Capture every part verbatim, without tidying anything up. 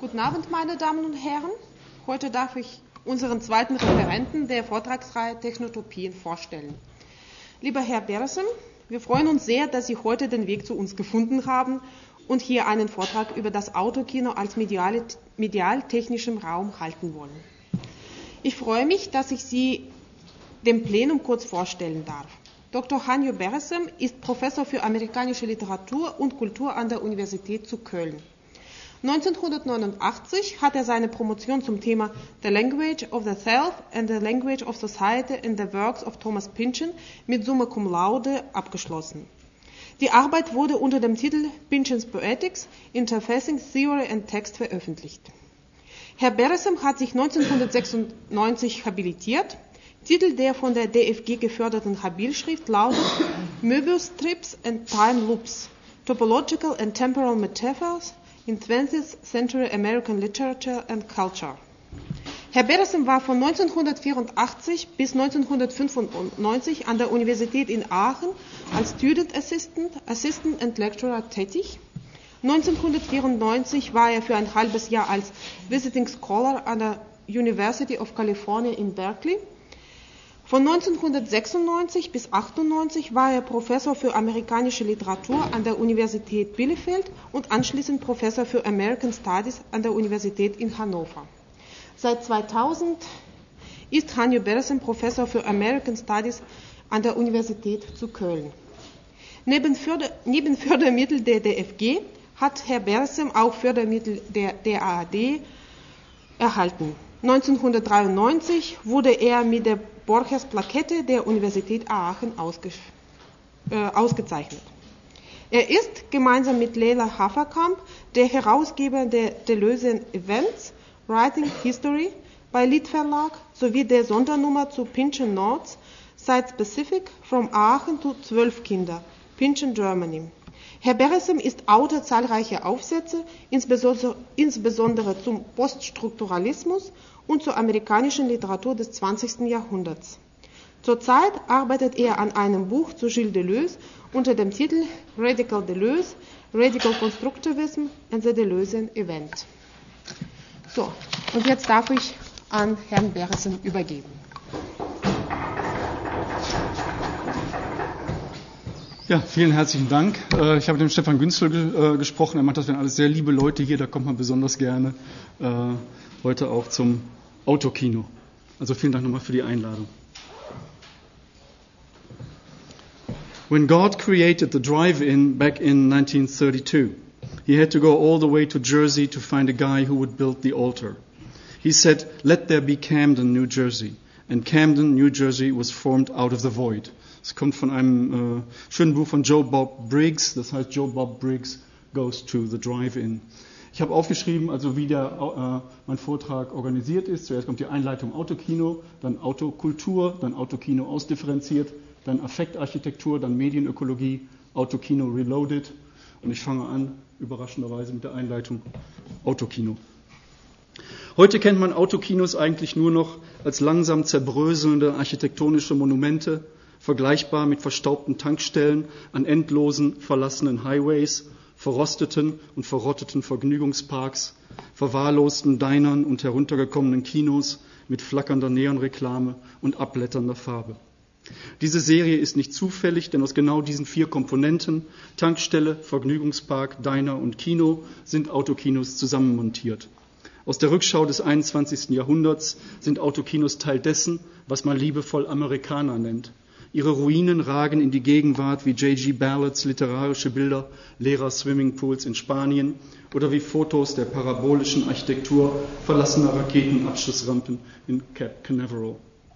Guten Abend, meine Damen und Herren. Heute darf ich unseren zweiten Referenten der Vortragsreihe Technotopien vorstellen. Lieber Herr Beresen, wir freuen uns sehr, dass Sie heute den Weg zu uns gefunden haben und hier einen Vortrag über das Autokino als mediale, medial-technischem Raum halten wollen. Ich freue mich, dass ich Sie dem Plenum kurz vorstellen darf. Doktor Hanjo Beresen ist Professor für amerikanische Literatur und Kultur an der Universität zu Köln. neunzehnhundertneunundachtzig hat er seine Promotion zum Thema The Language of the Self and the Language of Society in the Works of Thomas Pynchon mit Summa Cum Laude abgeschlossen. Die Arbeit wurde unter dem Titel Pynchon's Poetics, Interfacing Theory and Text veröffentlicht. Herr Beresen hat sich neunzehnhundertsechsundneunzig habilitiert. Titel der von der D F G geförderten Habilschrift lautet Möbius Strips and Time Loops, Topological and Temporal Metaphors in twentieth Century American Literature and Culture. Herr Beresen war von neunzehnhundertvierundachtzig bis neunzehnhundertfünfundneunzig an der Universität in Aachen als Student Assistant, Assistant and Lecturer tätig. neunzehnhundertvierundneunzig war er für ein halbes Jahr als Visiting Scholar an der University of California in Berkeley. Von neunzehnhundertsechsundneunzig bis achtundneunzig war er Professor für amerikanische Literatur an der Universität Bielefeld und anschließend Professor für American Studies an der Universität in Hannover. Seit zweitausend ist Hanjo Beresen Professor für American Studies an der Universität zu Köln. Neben, Förder, neben Fördermittel der D F G hat Herr Beresen auch Fördermittel der D A A D erhalten. neunzehnhundertdreiundneunzig wurde er mit der Borchers-Plakette der Universität Aachen ausge, äh, ausgezeichnet. Er ist gemeinsam mit Leila Haferkamp der Herausgeber der Deleuze Events Writing History bei Lied Verlag sowie der Sondernummer zu Pynchon Notes Site Specific from Aachen to zwölf Kinder, Pynchon Germany. Herr Beresen ist Autor zahlreicher Aufsätze, insbesondere, insbesondere zum Poststrukturalismus und zur amerikanischen Literatur des zwanzigsten Jahrhunderts. Zurzeit arbeitet er an einem Buch zu Gilles Deleuze unter dem Titel Radical Deleuze, Radical Constructivism and the Deleuze Event. So, und jetzt darf ich an Herrn Beresen übergeben. Ja, vielen herzlichen Dank. Ich habe mit dem Stefan Günzel gesprochen. Er meint, das wären alles sehr liebe Leute hier, da kommt man besonders gerne heute auch zum Autokino. Also vielen Dank nochmal für die Einladung. When God created the drive-in back in nineteen thirty-two, he had to go all the way to Jersey to find a guy who would build the altar. He said, "Let there be Camden, New Jersey." And Camden, New Jersey was formed out of the void. Es kommt von einem äh, schönen Buch von Joe Bob Briggs, das heißt Joe Bob Briggs Goes to the Drive-In. Ich habe aufgeschrieben, also wie der, äh, mein Vortrag organisiert ist. Zuerst kommt die Einleitung Autokino, dann Autokultur, dann Autokino ausdifferenziert, dann Affektarchitektur, dann Medienökologie, Autokino Reloaded. Und ich fange an, überraschenderweise mit der Einleitung Autokino. Heute kennt man Autokinos eigentlich nur noch als langsam zerbröselnde architektonische Monumente, vergleichbar mit verstaubten Tankstellen an endlosen, verlassenen Highways, verrosteten und verrotteten Vergnügungsparks, verwahrlosten Dinern und heruntergekommenen Kinos mit flackernder Neonreklame und abblätternder Farbe. Diese Serie ist nicht zufällig, denn aus genau diesen vier Komponenten, Tankstelle, Vergnügungspark, Diner und Kino, sind Autokinos zusammenmontiert. Aus der Rückschau des einundzwanzigsten Jahrhunderts sind Autokinos Teil dessen, was man liebevoll Amerikaner nennt. Ihre Ruinen ragen in die Gegenwart wie J G Ballards literarische Bilder leerer Swimmingpools in Spanien oder wie Fotos der parabolischen Architektur verlassener Raketenabschussrampen in Cape Canaveral.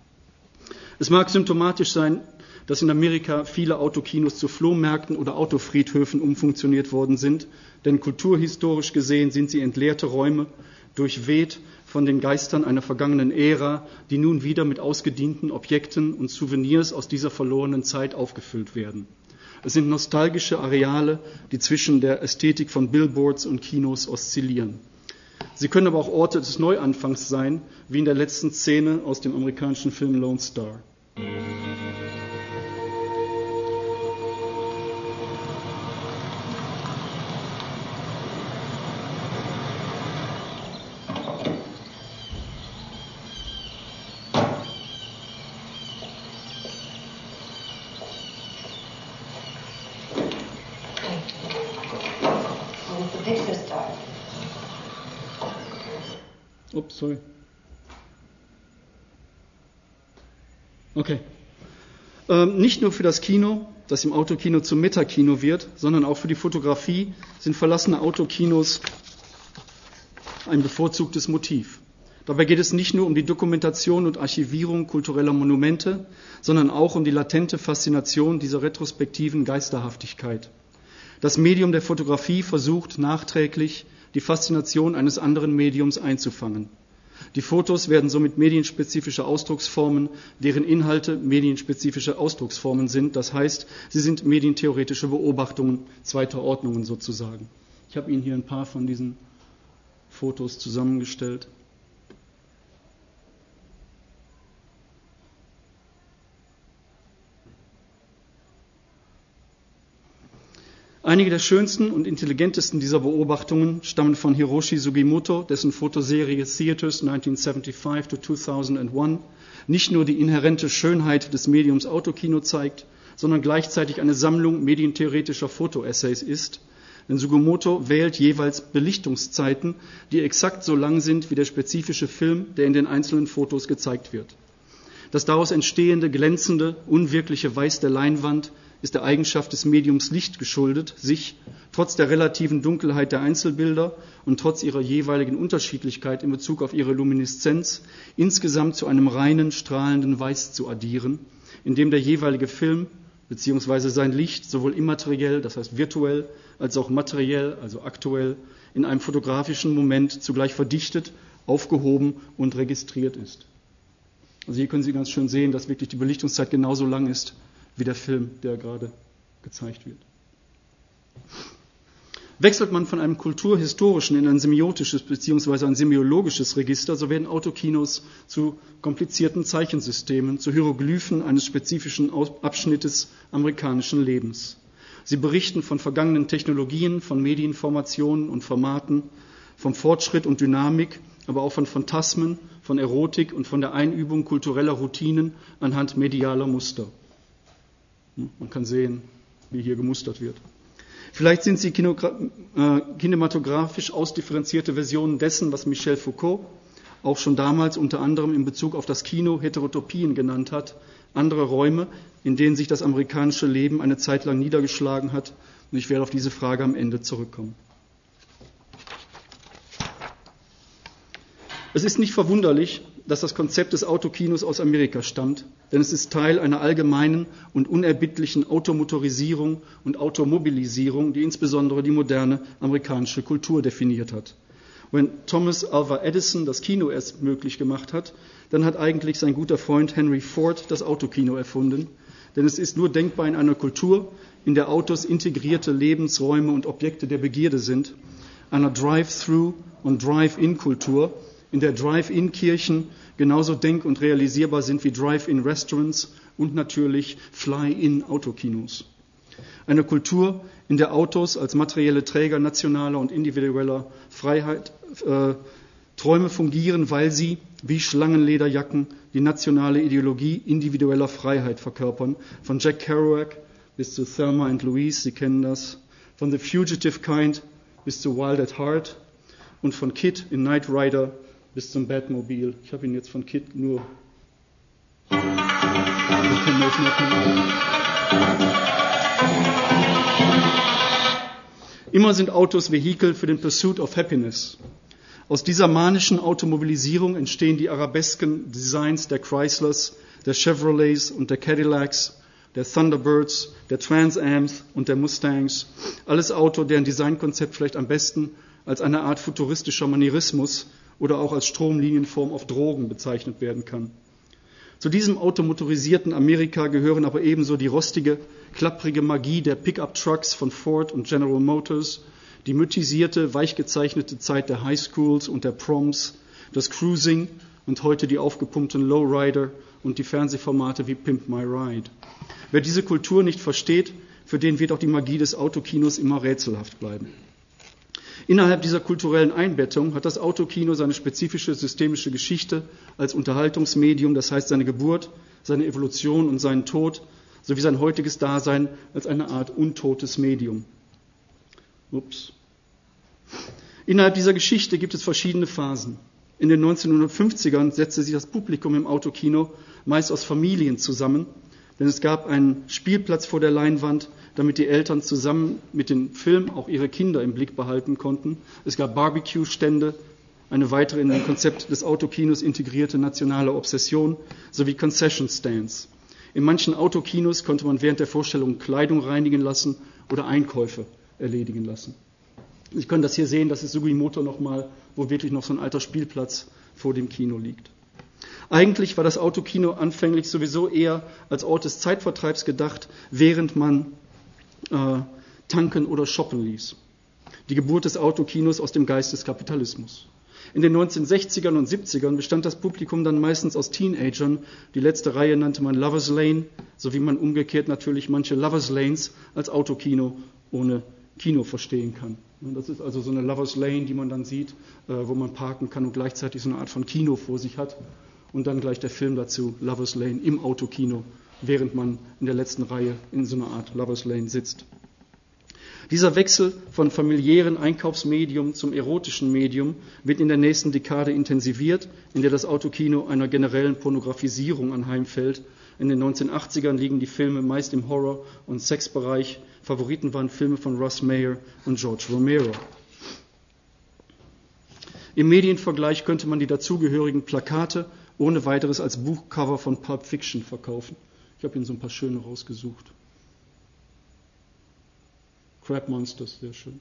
Es mag symptomatisch sein, dass in Amerika viele Autokinos zu Flohmärkten oder Autofriedhöfen umfunktioniert worden sind, denn kulturhistorisch gesehen sind sie entleerte Räume, durchweht von den Geistern einer vergangenen Ära, die nun wieder mit ausgedienten Objekten und Souvenirs aus dieser verlorenen Zeit aufgefüllt werden. Es sind nostalgische Areale, die zwischen der Ästhetik von Billboards und Kinos oszillieren. Sie können aber auch Orte des Neuanfangs sein, wie in der letzten Szene aus dem amerikanischen Film Lone Star. Ups, sorry. Okay. Ähm, nicht nur für das Kino, das im Autokino zum Metakino wird, sondern auch für die Fotografie sind verlassene Autokinos ein bevorzugtes Motiv. Dabei geht es nicht nur um die Dokumentation und Archivierung kultureller Monumente, sondern auch um die latente Faszination dieser retrospektiven Geisterhaftigkeit. Das Medium der Fotografie versucht nachträglich, die Faszination eines anderen Mediums einzufangen. Die Fotos werden somit medienspezifische Ausdrucksformen, deren Inhalte medienspezifische Ausdrucksformen sind. Das heißt, sie sind medientheoretische Beobachtungen zweiter Ordnungen sozusagen. Ich habe Ihnen hier ein paar von diesen Fotos zusammengestellt. Einige der schönsten und intelligentesten dieser Beobachtungen stammen von Hiroshi Sugimoto, dessen Fotoserie Theaters neunzehnhundertfünfundsiebzig to zweitausendeins nicht nur die inhärente Schönheit des Mediums Autokino zeigt, sondern gleichzeitig eine Sammlung medientheoretischer Fotoessays ist. Denn Sugimoto wählt jeweils Belichtungszeiten, die exakt so lang sind wie der spezifische Film, der in den einzelnen Fotos gezeigt wird. Das daraus entstehende, glänzende, unwirkliche Weiß der Leinwand ist der Eigenschaft des Mediums Licht geschuldet, sich, trotz der relativen Dunkelheit der Einzelbilder und trotz ihrer jeweiligen Unterschiedlichkeit in Bezug auf ihre Lumineszenz, insgesamt zu einem reinen, strahlenden Weiß zu addieren, in dem der jeweilige Film bzw. sein Licht sowohl immateriell, das heißt virtuell, als auch materiell, also aktuell, in einem fotografischen Moment zugleich verdichtet, aufgehoben und registriert ist. Also hier können Sie ganz schön sehen, dass wirklich die Belichtungszeit genauso lang ist, wie der Film, der gerade gezeigt wird. Wechselt man von einem kulturhistorischen in ein semiotisches bzw. ein semiologisches Register, so werden Autokinos zu komplizierten Zeichensystemen, zu Hieroglyphen eines spezifischen Abschnittes amerikanischen Lebens. Sie berichten von vergangenen Technologien, von Medienformationen und Formaten, vom Fortschritt und Dynamik, aber auch von Phantasmen, von Erotik und von der Einübung kultureller Routinen anhand medialer Muster. Man kann sehen, wie hier gemustert wird. Vielleicht sind sie kinematografisch ausdifferenzierte Versionen dessen, was Michel Foucault auch schon damals unter anderem in Bezug auf das Kino Heterotopien genannt hat, andere Räume, in denen sich das amerikanische Leben eine Zeit lang niedergeschlagen hat. Und ich werde auf diese Frage am Ende zurückkommen. Es ist nicht verwunderlich, dass das Konzept des Autokinos aus Amerika stammt, denn es ist Teil einer allgemeinen und unerbittlichen Automotorisierung und Automobilisierung, die insbesondere die moderne amerikanische Kultur definiert hat. Wenn Thomas Alva Edison das Kino erst möglich gemacht hat, dann hat eigentlich sein guter Freund Henry Ford das Autokino erfunden, denn es ist nur denkbar in einer Kultur, in der Autos integrierte Lebensräume und Objekte der Begierde sind, einer Drive-Through- und Drive-In-Kultur, in der Drive-In-Kirchen genauso denk- und realisierbar sind wie Drive-In-Restaurants und natürlich Fly-In-Autokinos. Eine Kultur, in der Autos als materielle Träger nationaler und individueller Freiheit äh, Träume fungieren, weil sie, wie Schlangenlederjacken, die nationale Ideologie individueller Freiheit verkörpern. Von Jack Kerouac bis zu Thelma and Louise, Sie kennen das. Von The Fugitive Kind bis zu Wild at Heart. Und von Kid in Knight Rider bis zum Batmobile. Ich habe Ihnen jetzt von Kid nur... Immer sind Autos Vehikel für den Pursuit of Happiness. Aus dieser manischen Automobilisierung entstehen die arabesken Designs der Chryslers, der Chevrolets und der Cadillacs, der Thunderbirds, der Trans Ams und der Mustangs. Alles Auto, deren Designkonzept vielleicht am besten als eine Art futuristischer Manierismus oder auch als Stromlinienform auf Drogen bezeichnet werden kann. Zu diesem automotorisierten Amerika gehören aber ebenso die rostige, klapprige Magie der Pickup-Trucks von Ford und General Motors, die mythisierte, weichgezeichnete Zeit der Highschools und der Proms, das Cruising und heute die aufgepumpten Lowrider und die Fernsehformate wie Pimp My Ride. Wer diese Kultur nicht versteht, für den wird auch die Magie des Autokinos immer rätselhaft bleiben. Innerhalb dieser kulturellen Einbettung hat das Autokino seine spezifische systemische Geschichte als Unterhaltungsmedium, das heißt seine Geburt, seine Evolution und seinen Tod, sowie sein heutiges Dasein als eine Art untotes Medium. Ups. Innerhalb dieser Geschichte gibt es verschiedene Phasen. In den neunzehnhundertfünfzigern setzte sich das Publikum im Autokino meist aus Familien zusammen, denn es gab einen Spielplatz vor der Leinwand, damit die Eltern zusammen mit dem Film auch ihre Kinder im Blick behalten konnten. Es gab Barbecue-Stände, eine weitere in dem Konzept des Autokinos integrierte nationale Obsession sowie Concession Stands. In manchen Autokinos konnte man während der Vorstellung Kleidung reinigen lassen oder Einkäufe erledigen lassen. Sie können das hier sehen, das ist Sugimoto nochmal, wo wirklich noch so ein alter Spielplatz vor dem Kino liegt. Eigentlich war das Autokino anfänglich sowieso eher als Ort des Zeitvertreibs gedacht, während man äh, tanken oder shoppen ließ. Die Geburt des Autokinos aus dem Geist des Kapitalismus. In den neunzehnhundertsechzigern und siebzigern bestand das Publikum dann meistens aus Teenagern. Die letzte Reihe nannte man Lovers Lane, so wie man umgekehrt natürlich manche Lovers Lanes als Autokino ohne Kino verstehen kann. Das ist also so eine Lovers Lane, die man dann sieht, wo man parken kann und gleichzeitig so eine Art von Kino vor sich hat. Und dann gleich der Film dazu, Lovers Lane im Autokino, während man in der letzten Reihe in so einer Art Lovers Lane sitzt. Dieser Wechsel von familiären Einkaufsmedium zum erotischen Medium wird in der nächsten Dekade intensiviert, in der das Autokino einer generellen Pornografisierung anheimfällt. In den neunzehnhundertachtzigern liegen die Filme meist im Horror- und Sexbereich. Favoriten waren Filme von Russ Meyer und George Romero. Im Medienvergleich könnte man die dazugehörigen Plakate ohne weiteres als Buchcover von Pulp Fiction verkaufen. Ich habe Ihnen so ein paar schöne rausgesucht. Crab Monsters, sehr schön.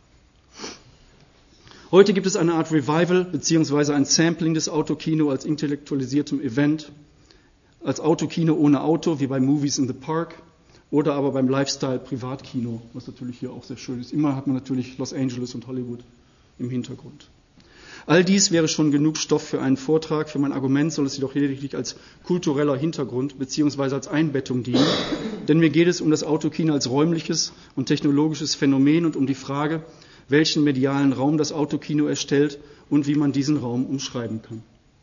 Heute gibt es eine Art Revival bzw. ein Sampling des Autokino als intellektualisiertem Event, als Autokino ohne Auto, wie bei Movies in the Park, oder aber beim Lifestyle-Privatkino, was natürlich hier auch sehr schön ist. Immer hat man natürlich Los Angeles und Hollywood im Hintergrund. All dies wäre schon genug Stoff für einen Vortrag. Für mein Argument soll es jedoch lediglich als kultureller Hintergrund bzw. als Einbettung dienen. Denn mir geht es um das Autokino als räumliches und technologisches Phänomen und um die Frage, welchen medialen Raum das Autokino erstellt und wie man diesen Raum umschreiben kann.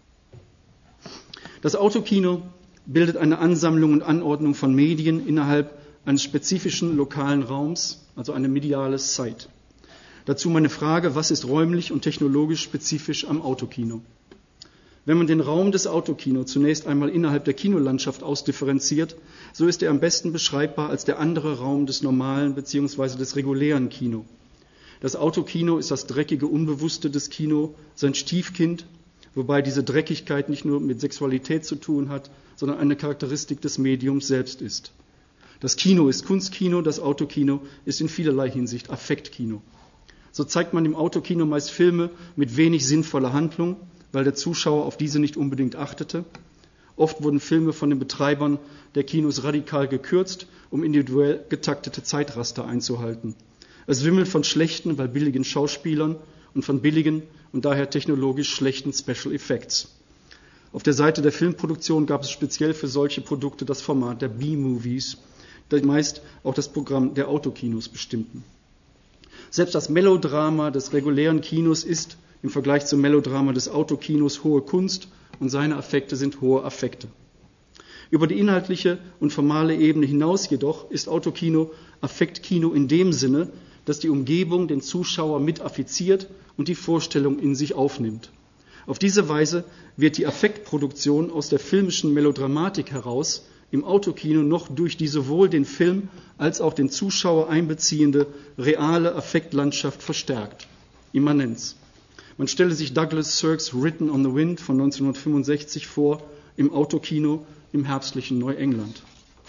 Das Autokino bildet eine Ansammlung und Anordnung von Medien innerhalb eines spezifischen lokalen Raums, also eine mediale Site. Dazu meine Frage, was ist räumlich und technologisch spezifisch am Autokino? Wenn man den Raum des Autokino zunächst einmal innerhalb der Kinolandschaft ausdifferenziert, so ist er am besten beschreibbar als der andere Raum des normalen bzw. des regulären Kino. Das Autokino ist das dreckige Unbewusste des Kino, sein Stiefkind, wobei diese Dreckigkeit nicht nur mit Sexualität zu tun hat, sondern eine Charakteristik des Mediums selbst ist. Das Kino ist Kunstkino, das Autokino ist in vielerlei Hinsicht Affektkino. So zeigt man im Autokino meist Filme mit wenig sinnvoller Handlung, weil der Zuschauer auf diese nicht unbedingt achtete. Oft wurden Filme von den Betreibern der Kinos radikal gekürzt, um individuell getaktete Zeitraster einzuhalten. Es wimmelt von schlechten, weil billigen Schauspielern und von billigen und daher technologisch schlechten Special Effects. Auf der Seite der Filmproduktion gab es speziell für solche Produkte das Format der B-Movies, die meist auch das Programm der Autokinos bestimmten. Selbst das Melodrama des regulären Kinos ist im Vergleich zum Melodrama des Autokinos hohe Kunst und seine Affekte sind hohe Affekte. Über die inhaltliche und formale Ebene hinaus jedoch ist Autokino Affektkino in dem Sinne, dass die Umgebung den Zuschauer mit affiziert und die Vorstellung in sich aufnimmt. Auf diese Weise wird die Affektproduktion aus der filmischen Melodramatik heraus im Autokino noch durch die sowohl den Film als auch den Zuschauer einbeziehende reale Affektlandschaft verstärkt. Immanenz. Man stelle sich Douglas Sirks Written on the Wind von neunzehnhundertfünfundsechzig vor, im Autokino im herbstlichen Neuengland.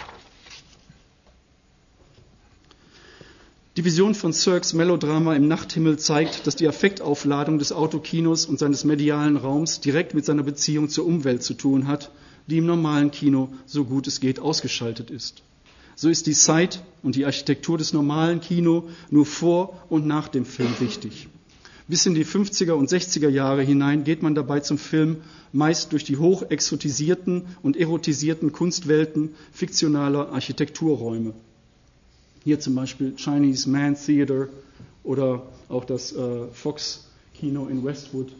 Die Vision von Sirks Melodrama im Nachthimmel zeigt, dass die Affektaufladung des Autokinos und seines medialen Raums direkt mit seiner Beziehung zur Umwelt zu tun hat, die im normalen Kino, so gut es geht, ausgeschaltet ist. So ist die Zeit und die Architektur des normalen Kino nur vor und nach dem Film wichtig. Bis in die fünfziger und sechziger Jahre hinein geht man dabei zum Film meist durch die hoch exotisierten und erotisierten Kunstwelten fiktionaler Architekturräume. Hier zum Beispiel Chinese Man Theater oder auch das äh, Fox Kino in Westwood.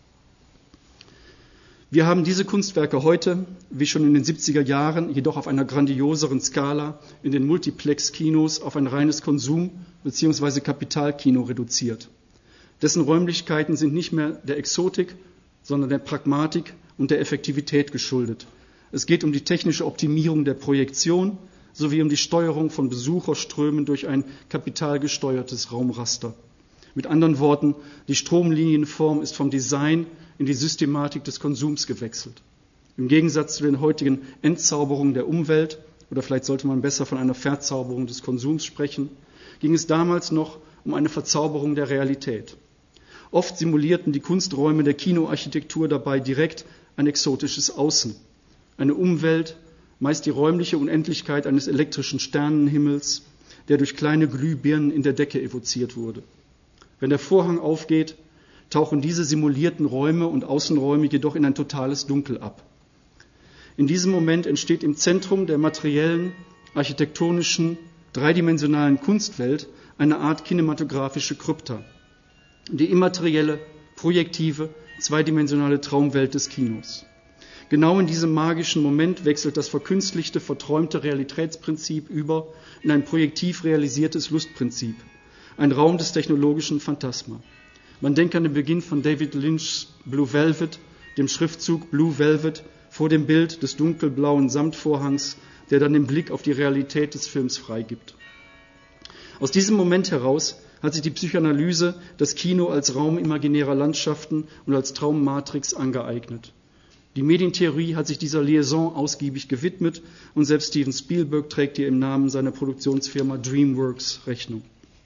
Wir haben diese Kunstwerke heute, wie schon in den siebziger Jahren, jedoch auf einer grandioseren Skala in den Multiplex-Kinos auf ein reines Konsum- bzw. Kapitalkino reduziert. Dessen Räumlichkeiten sind nicht mehr der Exotik, sondern der Pragmatik und der Effektivität geschuldet. Es geht um die technische Optimierung der Projektion sowie um die Steuerung von Besucherströmen durch ein kapitalgesteuertes Raumraster. Mit anderen Worten, die Stromlinienform ist vom Design in die Systematik des Konsums gewechselt. Im Gegensatz zu den heutigen Entzauberungen der Umwelt, oder vielleicht sollte man besser von einer Verzauberung des Konsums sprechen, ging es damals noch um eine Verzauberung der Realität. Oft simulierten die Kunsträume der Kinoarchitektur dabei direkt ein exotisches Außen, eine Umwelt, meist die räumliche Unendlichkeit eines elektrischen Sternenhimmels, der durch kleine Glühbirnen in der Decke evoziert wurde. Wenn der Vorhang aufgeht, tauchen diese simulierten Räume und Außenräume jedoch in ein totales Dunkel ab. In diesem Moment entsteht im Zentrum der materiellen, architektonischen, dreidimensionalen Kunstwelt eine Art kinematografische Krypta, die immaterielle, projektive, zweidimensionale Traumwelt des Kinos. Genau in diesem magischen Moment wechselt das verkünstlichte, verträumte Realitätsprinzip über in ein projektiv realisiertes Lustprinzip, ein Raum des technologischen Phantasma. Man denkt an den Beginn von David Lynch's Blue Velvet, dem Schriftzug Blue Velvet vor dem Bild des dunkelblauen Samtvorhangs, der dann den Blick auf die Realität des Films freigibt. Aus diesem Moment heraus hat sich die Psychoanalyse das Kino als Raum imaginärer Landschaften und als Traummatrix angeeignet. Die Medientheorie hat sich dieser Liaison ausgiebig gewidmet und selbst Steven Spielberg trägt ihr im Namen seiner Produktionsfirma DreamWorks Rechnung.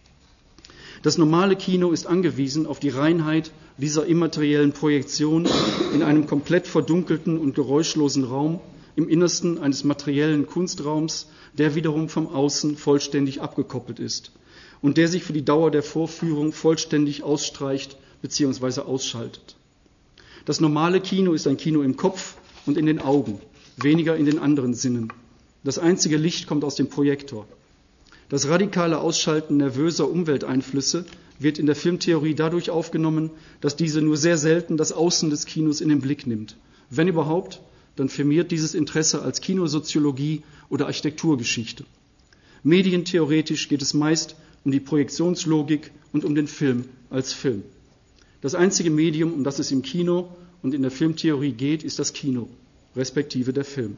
Das normale Kino ist angewiesen auf die Reinheit dieser immateriellen Projektion in einem komplett verdunkelten und geräuschlosen Raum im Innersten eines materiellen Kunstraums, der wiederum vom Außen vollständig abgekoppelt ist und der sich für die Dauer der Vorführung vollständig ausstreicht bzw. ausschaltet. Das normale Kino ist ein Kino im Kopf und in den Augen, weniger in den anderen Sinnen. Das einzige Licht kommt aus dem Projektor. Das radikale Ausschalten nervöser Umwelteinflüsse wird in der Filmtheorie dadurch aufgenommen, dass diese nur sehr selten das Außen des Kinos in den Blick nimmt. Wenn überhaupt, dann firmiert dieses Interesse als Kinosoziologie oder Architekturgeschichte. Medientheoretisch geht es meist um die Projektionslogik und um den Film als Film. Das einzige Medium, um das es im Kino und in der Filmtheorie geht, ist das Kino, respektive der Film.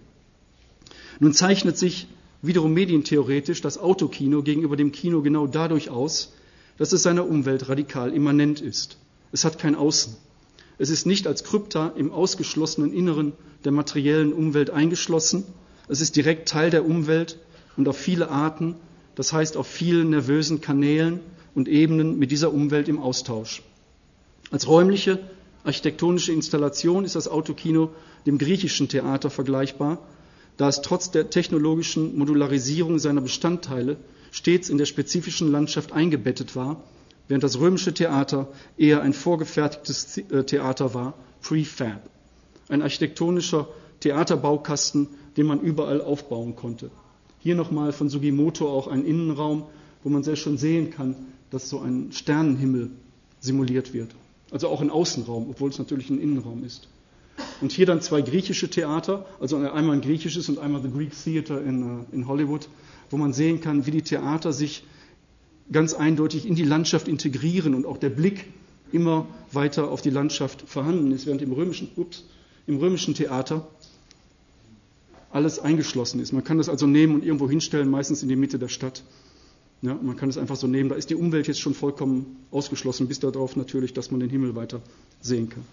Nun zeichnet sich wiederum medientheoretisch das Autokino gegenüber dem Kino genau dadurch aus, dass es seiner Umwelt radikal immanent ist. Es hat kein Außen. Es ist nicht als Krypta im ausgeschlossenen Inneren der materiellen Umwelt eingeschlossen. Es ist direkt Teil der Umwelt und auf viele Arten, das heißt auf vielen nervösen Kanälen und Ebenen mit dieser Umwelt im Austausch. Als räumliche, architektonische Installation ist das Autokino dem griechischen Theater vergleichbar, da es trotz der technologischen Modularisierung seiner Bestandteile stets in der spezifischen Landschaft eingebettet war, während das römische Theater eher ein vorgefertigtes Theater war, Prefab, ein architektonischer Theaterbaukasten, den man überall aufbauen konnte. Hier nochmal von Sugimoto auch ein Innenraum, wo man sehr schön sehen kann, dass so ein Sternenhimmel simuliert wird. Also auch ein Außenraum, obwohl es natürlich ein Innenraum ist. Und hier dann zwei griechische Theater, also einmal ein griechisches und einmal The Greek Theater in, in Hollywood, wo man sehen kann, wie die Theater sich ganz eindeutig in die Landschaft integrieren und auch der Blick immer weiter auf die Landschaft vorhanden ist, während im römischen, ups, im römischen Theater alles eingeschlossen ist. Man kann das also nehmen und irgendwo hinstellen, meistens in die Mitte der Stadt. Ja, man kann es einfach so nehmen, da ist die Umwelt jetzt schon vollkommen ausgeschlossen, bis darauf natürlich, dass man den Himmel weiter sehen kann.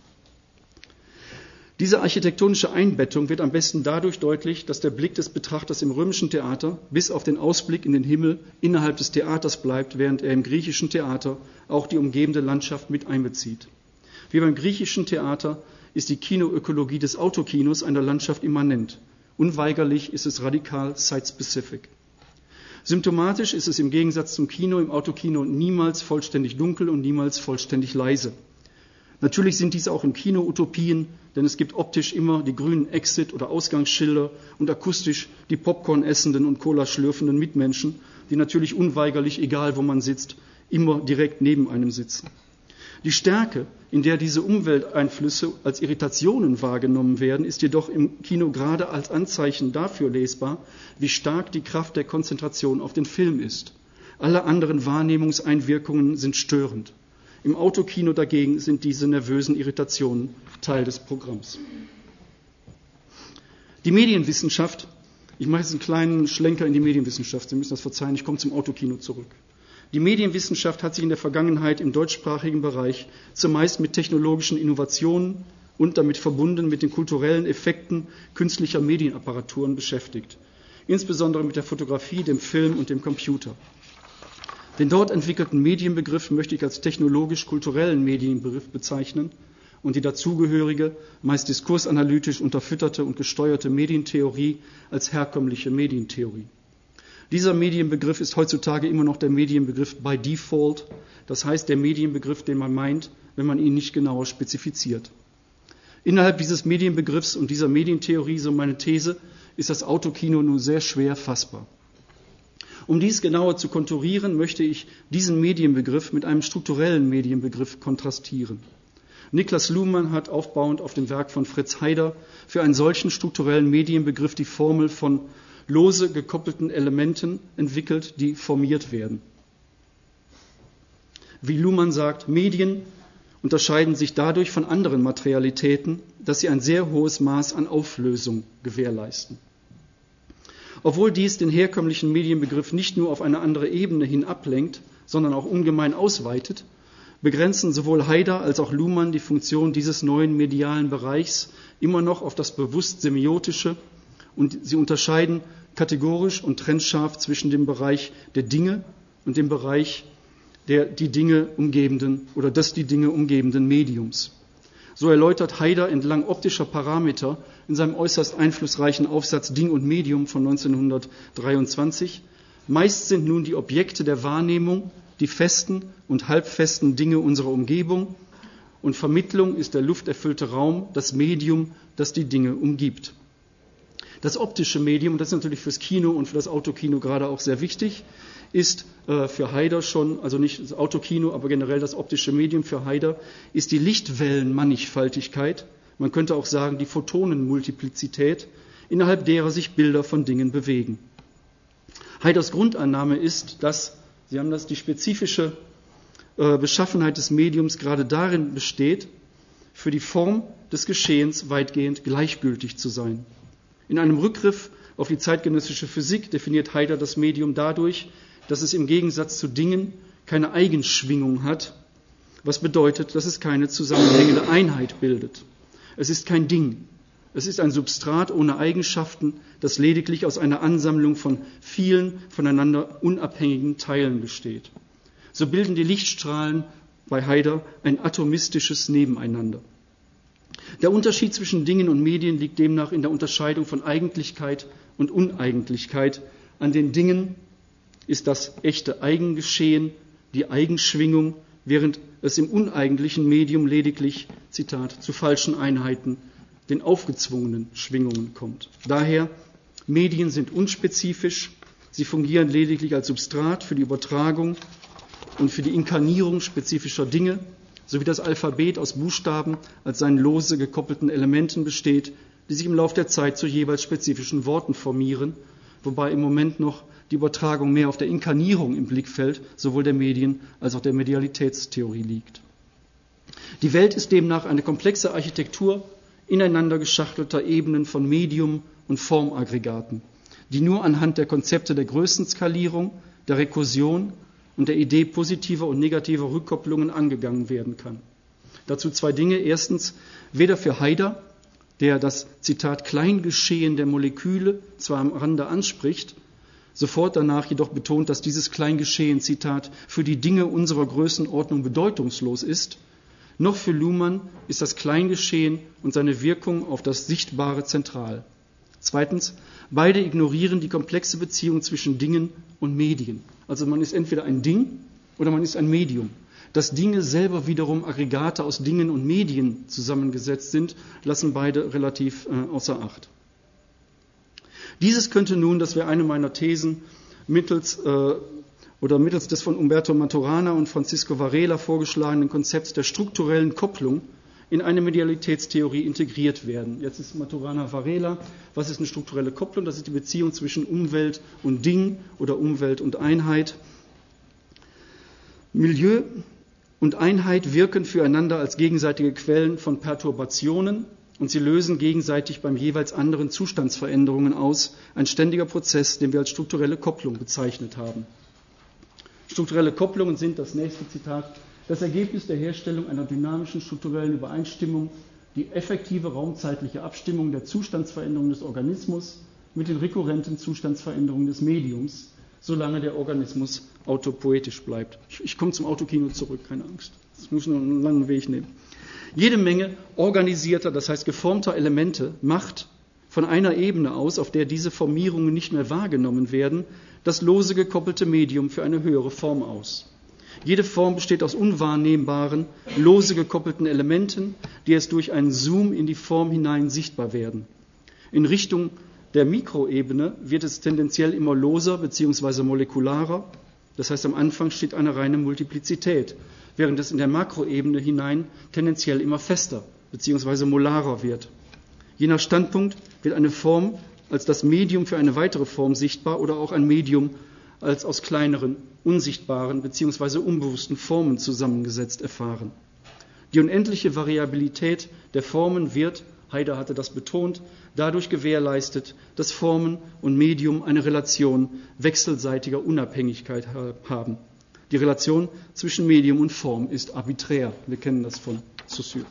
Diese architektonische Einbettung wird am besten dadurch deutlich, dass der Blick des Betrachters im römischen Theater bis auf den Ausblick in den Himmel innerhalb des Theaters bleibt, während er im griechischen Theater auch die umgebende Landschaft mit einbezieht. Wie beim griechischen Theater ist die Kinoökologie des Autokinos einer Landschaft immanent. Unweigerlich ist es radikal site-specific. Symptomatisch ist es im Gegensatz zum Kino im Autokino niemals vollständig dunkel und niemals vollständig leise. Natürlich sind dies auch im Kino Utopien, denn es gibt optisch immer die grünen Exit- oder Ausgangsschilder und akustisch die Popcorn essenden und Cola schlürfenden Mitmenschen, die natürlich unweigerlich, egal wo man sitzt, immer direkt neben einem sitzen. Die Stärke, in der diese Umwelteinflüsse als Irritationen wahrgenommen werden, ist jedoch im Kino gerade als Anzeichen dafür lesbar, wie stark die Kraft der Konzentration auf den Film ist. Alle anderen Wahrnehmungseinwirkungen sind störend. Im Autokino dagegen sind diese nervösen Irritationen Teil des Programms. Die Medienwissenschaft, ich mache jetzt einen kleinen Schlenker in die Medienwissenschaft, Sie müssen das verzeihen, ich komme zum Autokino zurück. Die Medienwissenschaft hat sich in der Vergangenheit im deutschsprachigen Bereich zumeist mit technologischen Innovationen und damit verbunden mit den kulturellen Effekten künstlicher Medienapparaturen beschäftigt, insbesondere mit der Fotografie, dem Film und dem Computer. Den dort entwickelten Medienbegriff möchte ich als technologisch-kulturellen Medienbegriff bezeichnen und die dazugehörige, meist diskursanalytisch unterfütterte und gesteuerte Medientheorie als herkömmliche Medientheorie. Dieser Medienbegriff ist heutzutage immer noch der Medienbegriff by default, das heißt der Medienbegriff, den man meint, wenn man ihn nicht genauer spezifiziert. Innerhalb dieses Medienbegriffs und dieser Medientheorie, so meine These, ist das Autokino nur sehr schwer fassbar. Um dies genauer zu konturieren, möchte ich diesen Medienbegriff mit einem strukturellen Medienbegriff kontrastieren. Niklas Luhmann hat aufbauend auf dem Werk von Fritz Heider für einen solchen strukturellen Medienbegriff die Formel von lose gekoppelten Elementen entwickelt, die formiert werden. Wie Luhmann sagt, Medien unterscheiden sich dadurch von anderen Materialitäten, dass sie ein sehr hohes Maß an Auflösung gewährleisten. Obwohl dies den herkömmlichen Medienbegriff nicht nur auf eine andere Ebene hin ablenkt, sondern auch ungemein ausweitet, begrenzen sowohl Heider als auch Luhmann die Funktion dieses neuen medialen Bereichs immer noch auf das bewusst Semiotische und sie unterscheiden kategorisch und trennscharf zwischen dem Bereich der Dinge und dem Bereich der die Dinge umgebenden oder des die Dinge umgebenden Mediums. So erläutert Heider entlang optischer Parameter in seinem äußerst einflussreichen Aufsatz Ding und Medium von neunzehnhundertdreiundzwanzig, meist sind nun die Objekte der Wahrnehmung die festen und halbfesten Dinge unserer Umgebung und Vermittlung ist der lufterfüllte Raum, das Medium, das die Dinge umgibt. Das optische Medium, und das ist natürlich fürs Kino und für das Autokino gerade auch sehr wichtig, ist äh, für Heider schon, also nicht das Autokino, aber generell das optische Medium für Heider, ist die Lichtwellenmannigfaltigkeit, man könnte auch sagen die Photonenmultiplizität, innerhalb derer sich Bilder von Dingen bewegen. Heiders Grundannahme ist, dass, Sie haben das, die spezifische äh, Beschaffenheit des Mediums gerade darin besteht, für die Form des Geschehens weitgehend gleichgültig zu sein. In einem Rückgriff auf die zeitgenössische Physik definiert Heider das Medium dadurch, dass es im Gegensatz zu Dingen keine Eigenschwingung hat, was bedeutet, dass es keine zusammenhängende Einheit bildet. Es ist kein Ding. Es ist ein Substrat ohne Eigenschaften, das lediglich aus einer Ansammlung von vielen voneinander unabhängigen Teilen besteht. So bilden die Lichtstrahlen bei Heider ein atomistisches Nebeneinander. Der Unterschied zwischen Dingen und Medien liegt demnach in der Unterscheidung von Eigentlichkeit und Uneigentlichkeit. An den Dingen ist das echte Eigengeschehen, die Eigenschwingung, während es im uneigentlichen Medium lediglich, Zitat, zu falschen Einheiten, den aufgezwungenen Schwingungen kommt. Daher, Medien sind unspezifisch, sie fungieren lediglich als Substrat für die Übertragung und für die Inkarnierung spezifischer Dinge, sowie das Alphabet aus Buchstaben als seinen lose gekoppelten Elementen besteht, die sich im Laufe der Zeit zu jeweils spezifischen Worten formieren, wobei im Moment noch die Übertragung mehr auf der Inkarnierung im Blickfeld sowohl der Medien als auch der Medialitätstheorie liegt. Die Welt ist demnach eine komplexe Architektur ineinander geschachtelter Ebenen von Medium- und Formaggregaten, die nur anhand der Konzepte der Größenskalierung, der Rekursion und der Idee positiver und negativer Rückkopplungen angegangen werden kann. Dazu zwei Dinge. Erstens, weder für Heider, der das, Zitat, Kleingeschehen der Moleküle zwar am Rande anspricht, sofort danach jedoch betont, dass dieses Kleingeschehen, Zitat, für die Dinge unserer Größenordnung bedeutungslos ist, noch für Luhmann ist das Kleingeschehen und seine Wirkung auf das Sichtbare zentral. Zweitens, beide ignorieren die komplexe Beziehung zwischen Dingen und Medien. Also man ist entweder ein Ding oder man ist ein Medium. Dass Dinge selber wiederum Aggregate aus Dingen und Medien zusammengesetzt sind, lassen beide relativ äh, außer Acht. Dieses könnte nun, das wäre eine meiner Thesen, mittels äh, oder mittels des von Umberto Maturana und Francisco Varela vorgeschlagenen Konzepts der strukturellen Kopplung in eine Medialitätstheorie integriert werden. Jetzt ist Maturana Varela. Was ist eine strukturelle Kopplung? Das ist die Beziehung zwischen Umwelt und Ding oder Umwelt und Einheit. Milieu und Einheit wirken füreinander als gegenseitige Quellen von Perturbationen und sie lösen gegenseitig beim jeweils anderen Zustandsveränderungen aus, ein ständiger Prozess, den wir als strukturelle Kopplung bezeichnet haben. Strukturelle Kopplungen sind, das nächste Zitat, das Ergebnis der Herstellung einer dynamischen strukturellen Übereinstimmung, die effektive raumzeitliche Abstimmung der Zustandsveränderung des Organismus mit den rekurrenten Zustandsveränderungen des Mediums, solange der Organismus autopoetisch bleibt. Ich, ich komme zum Autokino zurück, keine Angst. Das muss nur einen langen Weg nehmen. Jede Menge organisierter, das heißt geformter Elemente macht von einer Ebene aus, auf der diese Formierungen nicht mehr wahrgenommen werden, das lose gekoppelte Medium für eine höhere Form aus. Jede Form besteht aus unwahrnehmbaren, lose gekoppelten Elementen, die erst durch einen Zoom in die Form hinein sichtbar werden. In Richtung der Mikroebene wird es tendenziell immer loser bzw. molekularer. Das heißt, am Anfang steht eine reine Multiplizität, während es in der Makroebene hinein tendenziell immer fester bzw. molarer wird. Je nach Standpunkt wird eine Form als das Medium für eine weitere Form sichtbar oder auch ein Medium als aus kleineren, unsichtbaren bzw. unbewussten Formen zusammengesetzt erfahren. Die unendliche Variabilität der Formen wird, Haider hatte das betont, dadurch gewährleistet, dass Formen und Medium eine Relation wechselseitiger Unabhängigkeit haben. Die Relation zwischen Medium und Form ist arbiträr. Wir kennen das von Saussure.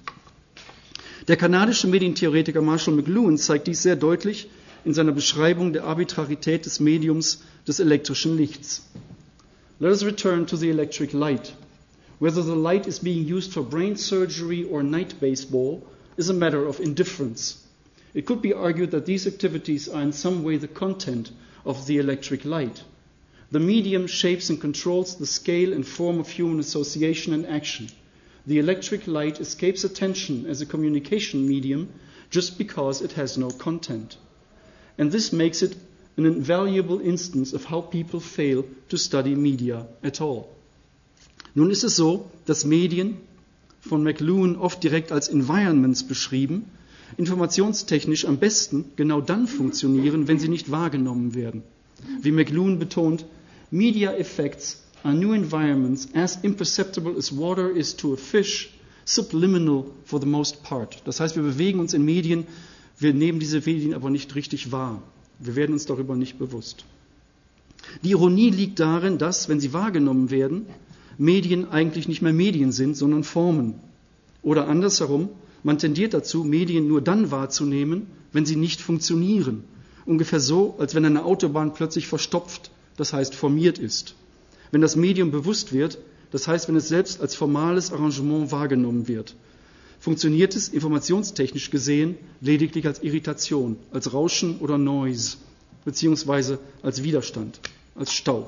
Der kanadische Medientheoretiker Marshall McLuhan zeigt dies sehr deutlich in seiner Beschreibung der Arbitrarität des Mediums des elektrischen Lichts. Let us return to the electric light. Whether the light is being used for brain surgery or night baseball is a matter of indifference. It could be argued that these activities are in some way the content of the electric light. The medium shapes and controls the scale and form of human association and action. The electric light escapes attention as a communication medium just because it has no content. And this makes it an invaluable instance of how people fail to study media at all. Nun ist es so, dass Medien, von McLuhan oft direkt als Environments beschrieben, informationstechnisch am besten genau dann funktionieren, wenn sie nicht wahrgenommen werden. Wie McLuhan betont, media effects are new environments as imperceptible as water is to a fish, subliminal for the most part. Das heißt, wir bewegen uns in Medien, wir nehmen diese Medien aber nicht richtig wahr. Wir werden uns darüber nicht bewusst. Die Ironie liegt darin, dass, wenn sie wahrgenommen werden, Medien eigentlich nicht mehr Medien sind, sondern Formen. Oder andersherum, man tendiert dazu, Medien nur dann wahrzunehmen, wenn sie nicht funktionieren. Ungefähr so, als wenn eine Autobahn plötzlich verstopft, das heißt formiert ist. Wenn das Medium bewusst wird, das heißt, wenn es selbst als formales Arrangement wahrgenommen wird, funktioniert es informationstechnisch gesehen lediglich als Irritation, als Rauschen oder Noise, beziehungsweise als Widerstand, als Stau.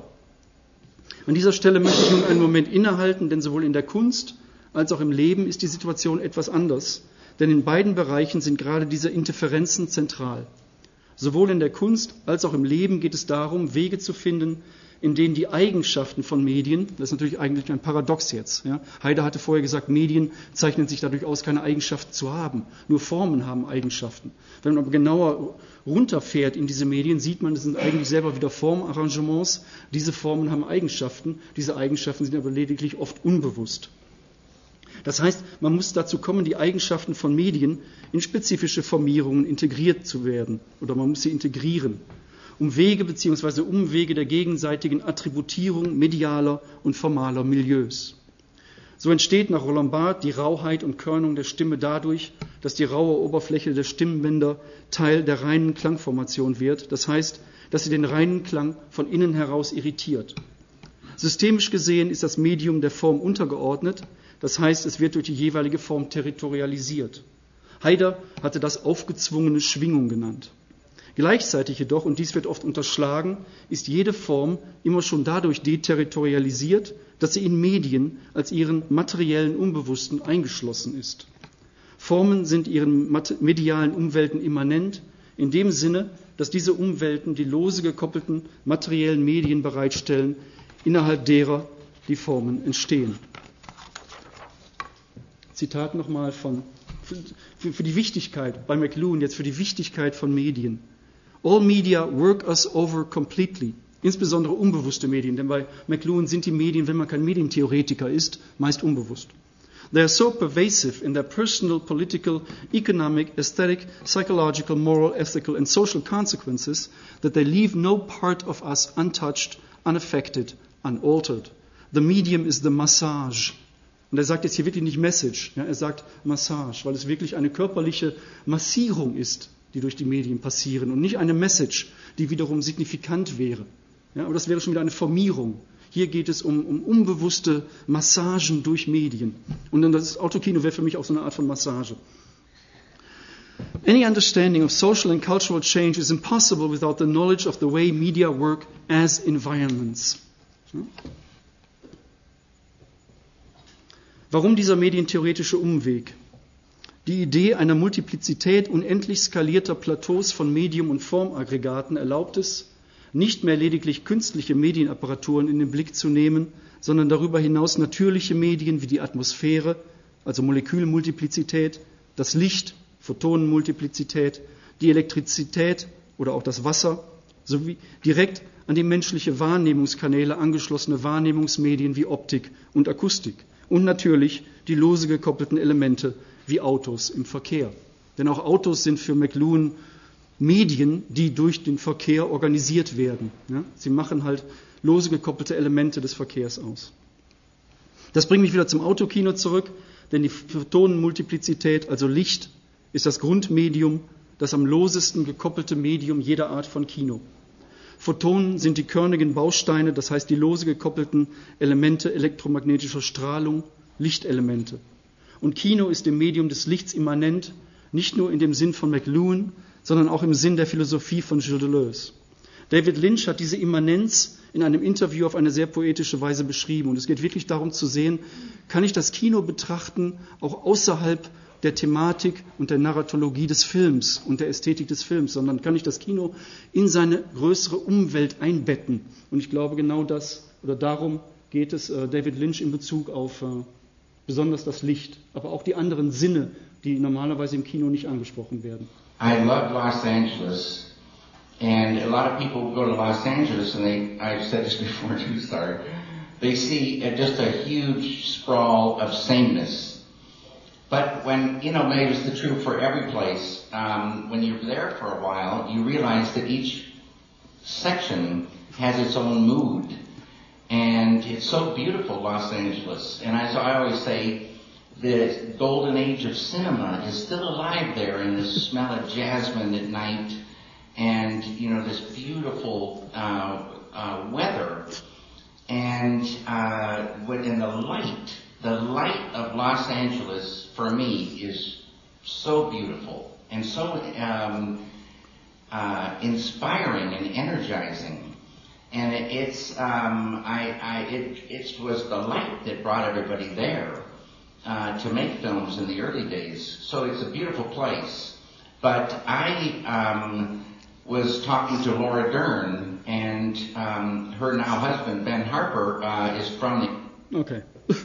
An dieser Stelle möchte ich nun einen Moment innehalten, denn sowohl in der Kunst als auch im Leben ist die Situation etwas anders, denn in beiden Bereichen sind gerade diese Interferenzen zentral. Sowohl in der Kunst als auch im Leben geht es darum, Wege zu finden, in denen die Eigenschaften von Medien, das ist natürlich eigentlich ein Paradox jetzt, ja, Haider hatte vorher gesagt, Medien zeichnen sich dadurch aus, keine Eigenschaften zu haben, nur Formen haben Eigenschaften. Wenn man aber genauer runterfährt in diese Medien, sieht man, das sind eigentlich selber wieder Formarrangements, diese Formen haben Eigenschaften, diese Eigenschaften sind aber lediglich oft unbewusst. Das heißt, man muss dazu kommen, die Eigenschaften von Medien in spezifische Formierungen integriert zu werden, oder man muss sie integrieren, um Wege bzw. Umwege der gegenseitigen Attributierung medialer und formaler Milieus. So entsteht nach Roland Barthes die Rauheit und Körnung der Stimme dadurch, dass die raue Oberfläche der Stimmbänder Teil der reinen Klangformation wird, das heißt, dass sie den reinen Klang von innen heraus irritiert. Systemisch gesehen ist das Medium der Form untergeordnet, das heißt, es wird durch die jeweilige Form territorialisiert. Haider hatte das aufgezwungene Schwingung genannt. Gleichzeitig jedoch, und dies wird oft unterschlagen, ist jede Form immer schon dadurch deterritorialisiert, dass sie in Medien als ihren materiellen Unbewussten eingeschlossen ist. Formen sind ihren medialen Umwelten immanent, in dem Sinne, dass diese Umwelten die lose gekoppelten materiellen Medien bereitstellen, innerhalb derer die Formen entstehen. Zitat nochmal von, für, für die Wichtigkeit, bei McLuhan jetzt für die Wichtigkeit von Medien. All media work us over completely, insbesondere unbewusste Medien, denn bei McLuhan sind die Medien, wenn man kein Medientheoretiker ist, meist unbewusst. They are so pervasive in their personal, political, economic, aesthetic, psychological, moral, ethical and social consequences that they leave no part of us untouched, unaffected, unaltered. The medium is the massage. Und er sagt jetzt hier wirklich nicht Message, ja, er sagt Massage, weil es wirklich eine körperliche Massierung ist, die durch die Medien passieren und nicht eine Message, die wiederum signifikant wäre. Ja, aber das wäre schon wieder eine Formierung. Hier geht es um, um unbewusste Massagen durch Medien. Und dann das Autokino wäre für mich auch so eine Art von Massage. Any understanding of social and cultural change is impossible without the knowledge of the way media work as environments. Ja? Warum dieser medientheoretische Umweg? Die Idee einer Multiplizität unendlich skalierter Plateaus von Medium- und Formaggregaten erlaubt es, nicht mehr lediglich künstliche Medienapparaturen in den Blick zu nehmen, sondern darüber hinaus natürliche Medien wie die Atmosphäre, also Molekülmultiplizität, das Licht, Photonenmultiplizität, die Elektrizität oder auch das Wasser, sowie direkt an die menschliche Wahrnehmungskanäle angeschlossene Wahrnehmungsmedien wie Optik und Akustik und natürlich die lose gekoppelten Elemente wie Autos im Verkehr. Denn auch Autos sind für McLuhan Medien, die durch den Verkehr organisiert werden. Ja? Sie machen halt lose gekoppelte Elemente des Verkehrs aus. Das bringt mich wieder zum Autokino zurück, denn die Photonenmultiplizität, also Licht, ist das Grundmedium, das am losesten gekoppelte Medium jeder Art von Kino. Photonen sind die körnigen Bausteine, das heißt die lose gekoppelten Elemente elektromagnetischer Strahlung, Lichtelemente. Und Kino ist dem Medium des Lichts immanent, nicht nur in dem Sinn von McLuhan, sondern auch im Sinn der Philosophie von Gilles Deleuze. David Lynch hat diese Immanenz in einem Interview auf eine sehr poetische Weise beschrieben. Und es geht wirklich darum zu sehen, kann ich das Kino betrachten, auch außerhalb der Thematik und der Narratologie des Films und der Ästhetik des Films, sondern kann ich das Kino in seine größere Umwelt einbetten. Und ich glaube, genau das oder darum geht es äh, David Lynch in Bezug auf äh, besonders das Licht, aber auch die anderen Sinne, die normalerweise im Kino nicht angesprochen werden. I love Los Angeles, and a lot of people go to Los Angeles, and they, I've said this before too, sorry, they see uh, just a huge sprawl of sameness. But when, you know, maybe it's the true for every place, um, when you're there for a while, you realize that each section has its own mood. And it's so beautiful, Los Angeles. And I, so I always say, the golden age of cinema is still alive there in this smell of jasmine at night and, you know, this beautiful uh, uh, weather. And uh, in the light, the light of Los Angeles, for me, is so beautiful and so um, uh, inspiring and energizing. And it, it's, um, I, I, it, it was the light that brought everybody there. Uh, to make films in the early days. So it's a beautiful place. But I um, was talking to Laura Dern, and um, her now husband, Ben Harper, uh, is from the... Okay.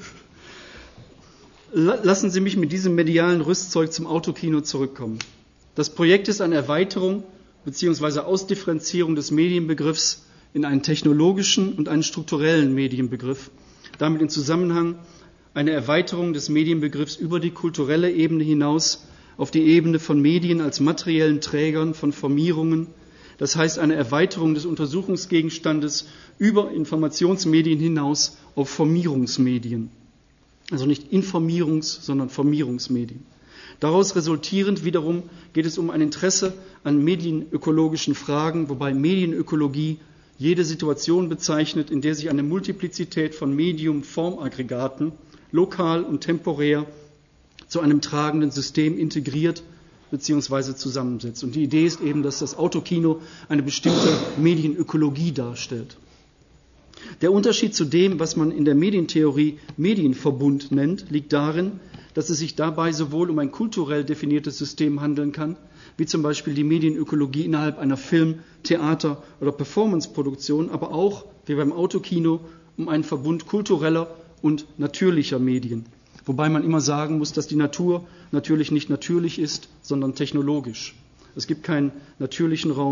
Lassen Sie mich mit diesem medialen Rüstzeug zum Autokino zurückkommen. Das Projekt ist eine Erweiterung bzw. Ausdifferenzierung des Medienbegriffs in einen technologischen und einen strukturellen Medienbegriff. Damit in Zusammenhang eine Erweiterung des Medienbegriffs über die kulturelle Ebene hinaus auf die Ebene von Medien als materiellen Trägern von Formierungen, das heißt eine Erweiterung des Untersuchungsgegenstandes über Informationsmedien hinaus auf Formierungsmedien. Also nicht Informierungs-, sondern Formierungsmedien. Daraus resultierend wiederum geht es um ein Interesse an medienökologischen Fragen, wobei Medienökologie jede Situation bezeichnet, in der sich eine Multiplizität von Medium-Formaggregaten lokal und temporär zu einem tragenden System integriert bzw. zusammensetzt. Und die Idee ist eben, dass das Autokino eine bestimmte Medienökologie darstellt. Der Unterschied zu dem, was man in der Medientheorie Medienverbund nennt, liegt darin, dass es sich dabei sowohl um ein kulturell definiertes System handeln kann, wie zum Beispiel die Medienökologie innerhalb einer Film-, Theater- oder Performanceproduktion, aber auch, wie beim Autokino, um einen Verbund kultureller und natürlicher Medien. Wobei man immer sagen muss, dass die Natur natürlich nicht natürlich ist, sondern technologisch. Es gibt keinen natürlichen Raum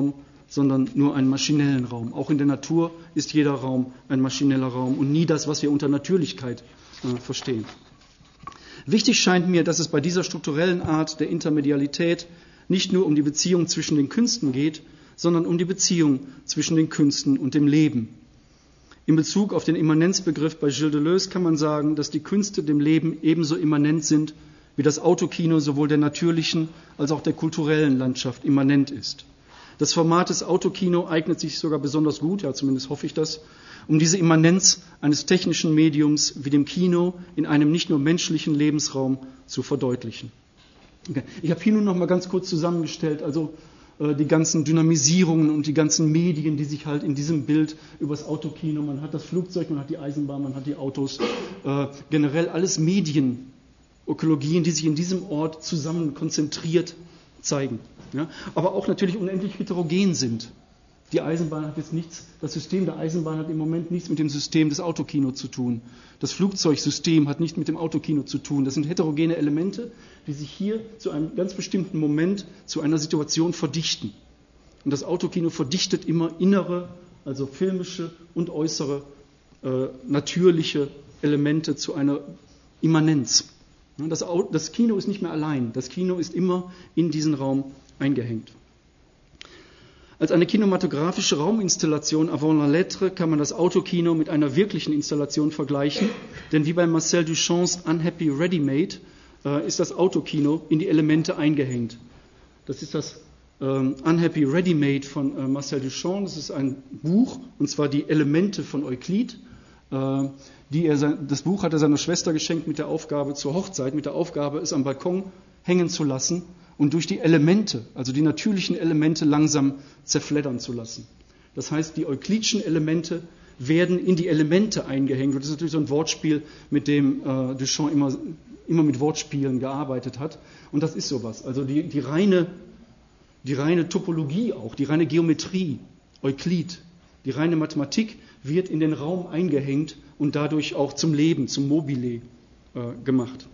sondern nur einen maschinellen Raum. Auch in der Natur ist jeder Raum ein maschineller Raum und nie das, was wir unter Natürlichkeit äh, verstehen. Wichtig scheint mir, dass es bei dieser strukturellen Art der Intermedialität nicht nur um die Beziehung zwischen den Künsten geht, sondern um die Beziehung zwischen den Künsten und dem Leben. In Bezug auf den Immanenzbegriff bei Gilles Deleuze kann man sagen, dass die Künste dem Leben ebenso immanent sind, wie das Autokino sowohl der natürlichen als auch der kulturellen Landschaft immanent ist. Das Format des Autokino eignet sich sogar besonders gut, ja zumindest hoffe ich das, um diese Immanenz eines technischen Mediums wie dem Kino in einem nicht nur menschlichen Lebensraum zu verdeutlichen. Okay. Ich habe hier nun noch mal ganz kurz zusammengestellt, also äh, die ganzen Dynamisierungen und die ganzen Medien, die sich halt in diesem Bild über das Autokino, man hat das Flugzeug, man hat die Eisenbahn, man hat die Autos, äh, generell alles Medien, Ökologien, die sich in diesem Ort zusammen konzentriert zeigen. Ja? Aber auch natürlich unendlich heterogen sind. Die Eisenbahn hat jetzt nichts, das System der Eisenbahn hat im Moment nichts mit dem System des Autokino zu tun. Das Flugzeugsystem hat nichts mit dem Autokino zu tun. Das sind heterogene Elemente, die sich hier zu einem ganz bestimmten Moment, zu einer Situation verdichten. Und das Autokino verdichtet immer innere, also filmische und äußere, äh, natürliche Elemente zu einer Immanenz. Das, das Kino ist nicht mehr allein. Das Kino ist immer in diesen Raum eingehängt. Als eine kinematografische Rauminstallation avant la lettre kann man das Autokino mit einer wirklichen Installation vergleichen, denn wie bei Marcel Duchamps Unhappy Ready-Made äh, ist das Autokino in die Elemente eingehängt. Das ist das ähm, Unhappy Ready-Made von äh, Marcel Duchamp. Das ist ein Buch, und zwar die Elemente von Euklid. Äh, die er, das Buch hat er seiner Schwester geschenkt mit der Aufgabe zur Hochzeit, mit der Aufgabe, es am Balkon hängen zu lassen und durch die Elemente, also die natürlichen Elemente, langsam zerfleddern zu lassen. Das heißt, die euklidischen Elemente werden in die Elemente eingehängt. Das ist natürlich so ein Wortspiel, mit dem äh, Duchamp immer, immer mit Wortspielen gearbeitet hat. Und das ist sowas. Also die, die, reine, die reine Topologie auch, die reine Geometrie, Euklid, die reine Mathematik wird in den Raum eingehängt und dadurch auch zum Leben, zum Mobile äh, gemacht.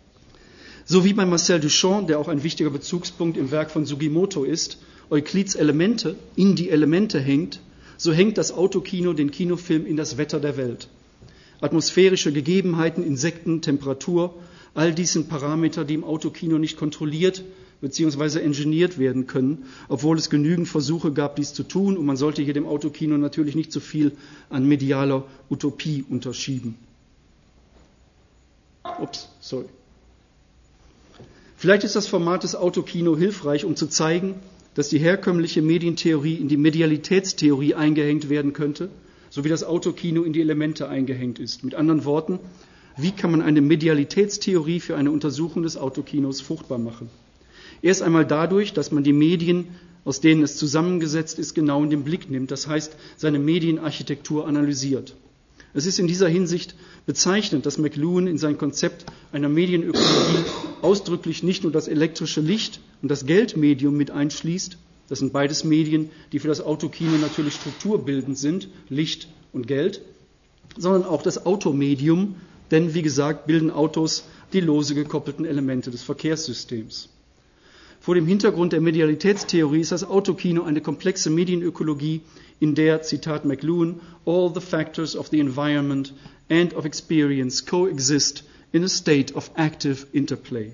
So wie bei Marcel Duchamp, der auch ein wichtiger Bezugspunkt im Werk von Sugimoto ist, Euklids Elemente in die Elemente hängt, so hängt das Autokino den Kinofilm in das Wetter der Welt. Atmosphärische Gegebenheiten, Insekten, Temperatur, all dies sind Parameter, die im Autokino nicht kontrolliert bzw. engineert werden können, obwohl es genügend Versuche gab, dies zu tun, und man sollte hier dem Autokino natürlich nicht zu viel an medialer Utopie unterschieben. Ups, sorry. Vielleicht ist das Format des Autokino hilfreich, um zu zeigen, dass die herkömmliche Medientheorie in die Medialitätstheorie eingehängt werden könnte, so wie das Autokino in die Elemente eingehängt ist. Mit anderen Worten, wie kann man eine Medialitätstheorie für eine Untersuchung des Autokinos fruchtbar machen? Erst einmal dadurch, dass man die Medien, aus denen es zusammengesetzt ist, genau in den Blick nimmt, das heißt, seine Medienarchitektur analysiert. Es ist in dieser Hinsicht bezeichnend, dass McLuhan in sein Konzept einer Medienökologie ausdrücklich nicht nur das elektrische Licht und das Geldmedium mit einschließt, das sind beides Medien, die für das Autokino natürlich strukturbildend sind, Licht und Geld, sondern auch das Automedium, denn wie gesagt bilden Autos die lose gekoppelten Elemente des Verkehrssystems. Vor dem Hintergrund der Medialitätstheorie ist das Autokino eine komplexe Medienökologie, in der, Zitat McLuhan, all the factors of the environment and of experience coexist in a state of active interplay.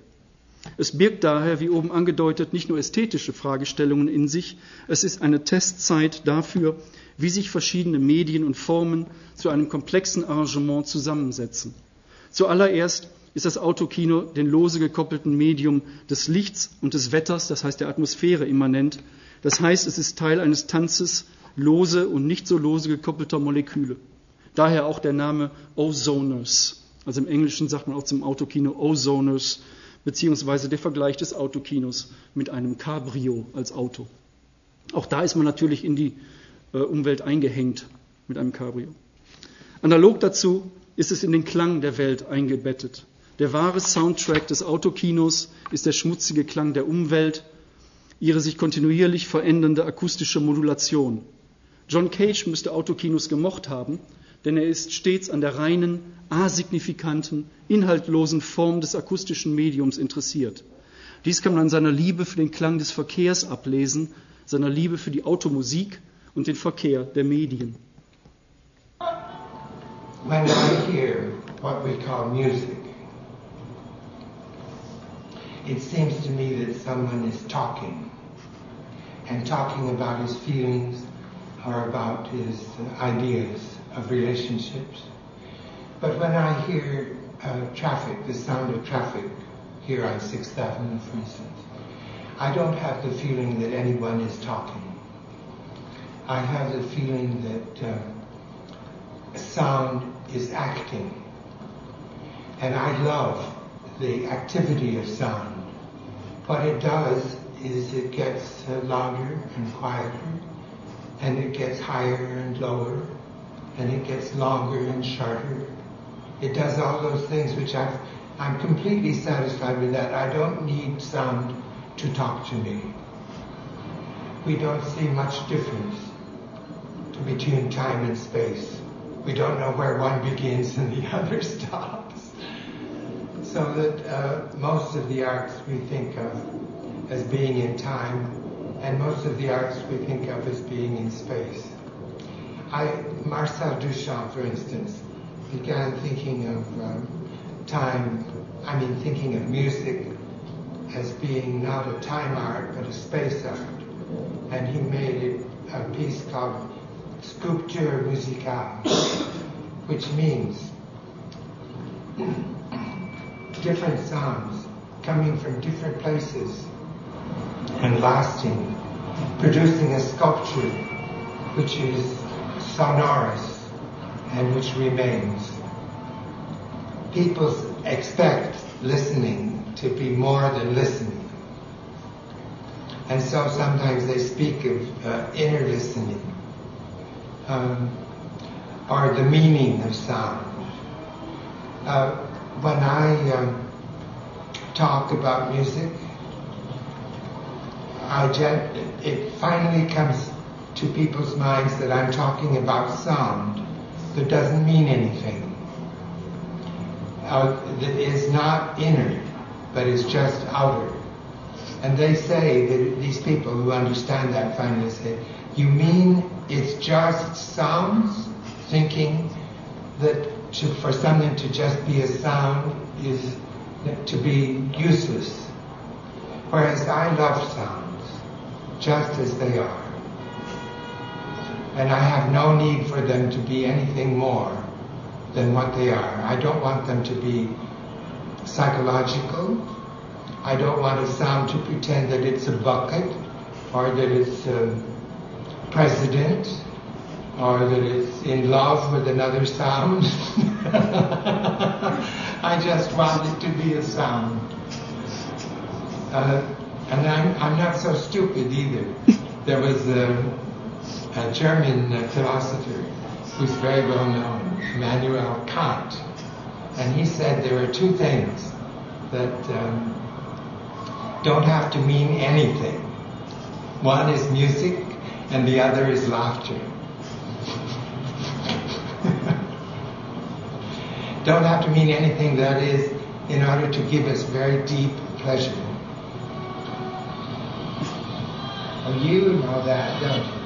Es birgt daher, wie oben angedeutet, nicht nur ästhetische Fragestellungen in sich, es ist eine Testzeit dafür, wie sich verschiedene Medien und Formen zu einem komplexen Arrangement zusammensetzen. Zuallererst ist das Autokino den lose gekoppelten Medium des Lichts und des Wetters, das heißt der Atmosphäre, immanent. Das heißt, es ist Teil eines Tanzes lose und nicht so lose gekoppelter Moleküle. Daher auch der Name Ozoners. Also im Englischen sagt man auch zum Autokino Ozoners, beziehungsweise der Vergleich des Autokinos mit einem Cabrio als Auto. Auch da ist man natürlich in die äh, Umwelt eingehängt mit einem Cabrio. Analog dazu ist es in den Klang der Welt eingebettet. Der wahre Soundtrack des Autokinos ist der schmutzige Klang der Umwelt, ihre sich kontinuierlich verändernde akustische Modulation. John Cage müsste Autokinos gemocht haben, denn er ist stets an der reinen, asignifikanten, inhaltlosen Form des akustischen Mediums interessiert. Dies kann man an seiner Liebe für den Klang des Verkehrs ablesen, seiner Liebe für die Automusik und den Verkehr der Medien. When I hear what we call music, it seems to me that someone is talking, and talking about his feelings or about his ideas of relationships. But when I hear uh, traffic, the sound of traffic here on sixth Avenue, for instance, I don't have the feeling that anyone is talking. I have the feeling that uh, sound is acting. And I love the activity of sound. What it does is it gets uh, louder and quieter, and it gets higher and lower, and it gets longer and shorter. It does all those things which I've, I'm completely satisfied with that. I don't need sound to talk to me. We don't see much difference between time and space. We don't know where one begins and the other stops. So that uh, most of the arts we think of as being in time, and most of the arts we think of as being in space. I, Marcel Duchamp, for instance, began thinking of um, time, I mean thinking of music as being not a time art, but a space art. And he made it a piece called Sculpture Musicale, which means different sounds coming from different places and lasting, producing a sculpture which is sonorous and which remains. People expect listening to be more than listening. And so sometimes they speak of uh, inner listening, um, or the meaning of sound. Uh, when I um, talk about music, I just, it finally comes to people's minds that I'm talking about sound that doesn't mean anything. Uh, that is not inner, but is just outer. And they say, that these people who understand that finally say, you mean it's just sounds? Thinking that to, for something to just be a sound is to be useless. Whereas I love sounds, just as they are. And I have no need for them to be anything more than what they are. I don't want them to be psychological. I don't want a sound to pretend that it's a bucket, or that it's a president, or that it's in love with another sound. I just want it to be a sound. Uh, and I'm, I'm not so stupid either. There was a, a German uh, philosopher who's very well known, Immanuel Kant, and he said there are two things that um, don't have to mean anything. One is music, and the other is laughter. Don't have to mean anything, that is, in order to give us very deep pleasure. Well, you know that, don't you?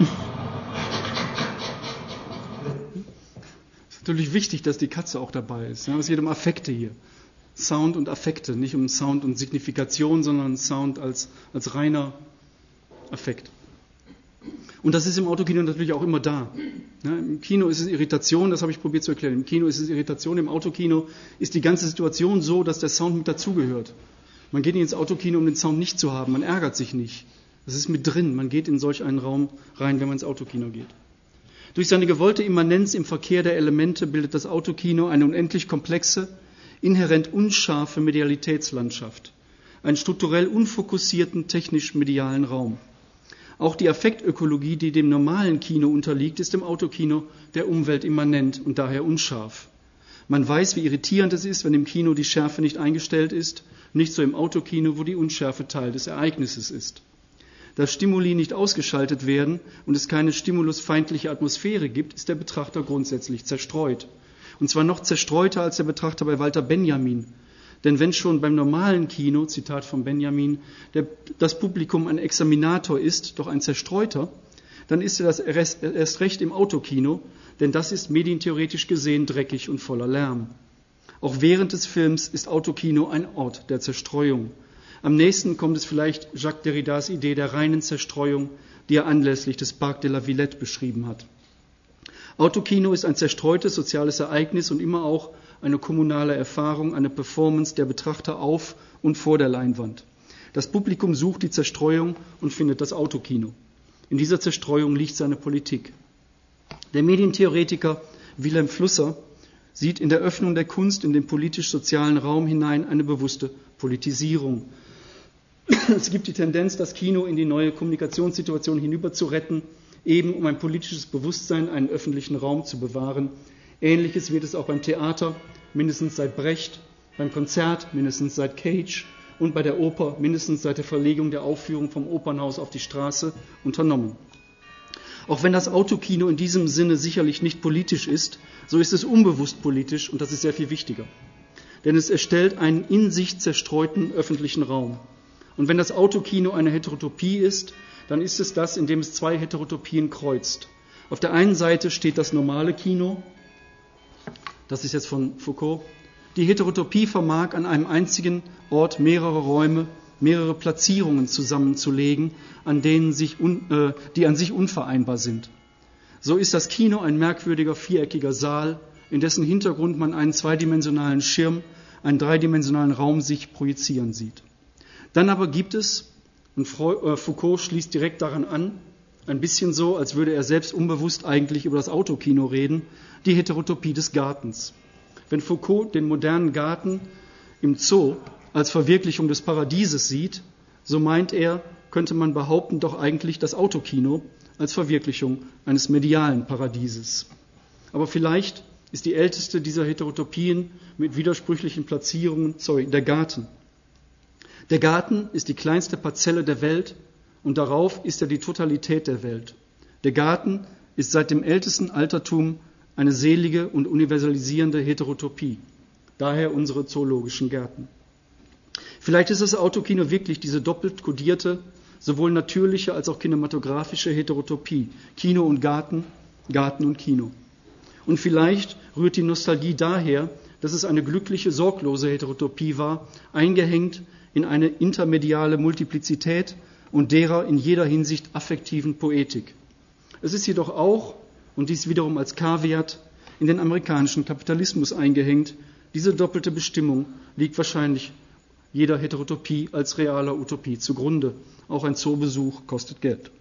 Es ist natürlich wichtig, dass die Katze auch dabei ist. Ja, es geht um Affekte hier. Sound und Affekte, nicht um Sound und Signifikation, sondern Sound als, als reiner Affekt. Und das ist im Autokino natürlich auch immer da. Ja, im Kino ist es Irritation, das habe ich probiert zu erklären. Im Kino ist es Irritation, im Autokino ist die ganze Situation so, dass der Sound mit dazugehört. Man geht nicht ins Autokino, um den Sound nicht zu haben, man ärgert sich nicht. Das ist mit drin, man geht in solch einen Raum rein, wenn man ins Autokino geht. Durch seine gewollte Immanenz im Verkehr der Elemente bildet das Autokino eine unendlich komplexe, inhärent unscharfe Medialitätslandschaft, einen strukturell unfokussierten technisch-medialen Raum. Auch die Affektökologie, die dem normalen Kino unterliegt, ist im Autokino der Umwelt immanent und daher unscharf. Man weiß, wie irritierend es ist, wenn im Kino die Schärfe nicht eingestellt ist, nicht so im Autokino, wo die Unschärfe Teil des Ereignisses ist. Da Stimuli nicht ausgeschaltet werden und es keine stimulusfeindliche Atmosphäre gibt, ist der Betrachter grundsätzlich zerstreut. Und zwar noch zerstreuter als der Betrachter bei Walter Benjamin, Denn wenn schon beim normalen Kino, Zitat von Benjamin, der, das Publikum ein Examinator ist, doch ein Zerstreuter, dann ist er das erst, erst recht im Autokino, denn das ist medientheoretisch gesehen dreckig und voller Lärm. Auch während des Films ist Autokino ein Ort der Zerstreuung. Am nächsten kommt es vielleicht Jacques Derridas Idee der reinen Zerstreuung, die er anlässlich des Parc de la Villette beschrieben hat. Autokino ist ein zerstreutes soziales Ereignis und immer auch eine kommunale Erfahrung, eine Performance der Betrachter auf und vor der Leinwand. Das Publikum sucht die Zerstreuung und findet das Autokino. In dieser Zerstreuung liegt seine Politik. Der Medientheoretiker Wilhelm Flusser sieht in der Öffnung der Kunst in den politisch-sozialen Raum hinein eine bewusste Politisierung. Es gibt die Tendenz, das Kino in die neue Kommunikationssituation hinüber zu retten, eben um ein politisches Bewusstsein, einen öffentlichen Raum zu bewahren. Ähnliches wird es auch beim Theater, mindestens seit Brecht, beim Konzert, mindestens seit Cage und bei der Oper, mindestens seit der Verlegung der Aufführung vom Opernhaus auf die Straße, unternommen. Auch wenn das Autokino in diesem Sinne sicherlich nicht politisch ist, so ist es unbewusst politisch und das ist sehr viel wichtiger. Denn es erstellt einen in sich zerstreuten öffentlichen Raum. Und wenn das Autokino eine Heterotopie ist, dann ist es das, in dem es zwei Heterotopien kreuzt. Auf der einen Seite steht das normale Kino, das ist jetzt von Foucault. Die Heterotopie vermag an einem einzigen Ort mehrere Räume, mehrere Platzierungen zusammenzulegen, an denen sich un, äh, die an sich unvereinbar sind. So ist das Kino ein merkwürdiger viereckiger Saal, in dessen Hintergrund man einen zweidimensionalen Schirm, einen dreidimensionalen Raum sich projizieren sieht. Dann aber gibt es, und Foucault schließt direkt daran an, ein bisschen so, als würde er selbst unbewusst eigentlich über das Autokino reden, die Heterotopie des Gartens. Wenn Foucault den modernen Garten im Zoo als Verwirklichung des Paradieses sieht, so meint er, könnte man behaupten, doch eigentlich das Autokino als Verwirklichung eines medialen Paradieses. Aber vielleicht ist die älteste dieser Heterotopien mit widersprüchlichen Platzierungen, sorry, der Garten. Der Garten ist die kleinste Parzelle der Welt und darauf ist er die Totalität der Welt. Der Garten ist seit dem ältesten Altertum eine selige und universalisierende Heterotopie. Daher unsere zoologischen Gärten. Vielleicht ist das Autokino wirklich diese doppelt kodierte, sowohl natürliche als auch kinematografische Heterotopie. Kino und Garten, Garten und Kino. Und vielleicht rührt die Nostalgie daher, dass es eine glückliche, sorglose Heterotopie war, eingehängt in eine intermediale Multiplizität und derer in jeder Hinsicht affektiven Poetik. Es ist jedoch auch, und dies wiederum als Kaviat, in den amerikanischen Kapitalismus eingehängt. Diese doppelte Bestimmung liegt wahrscheinlich jeder Heterotopie als realer Utopie zugrunde. Auch ein Zoobesuch kostet Geld.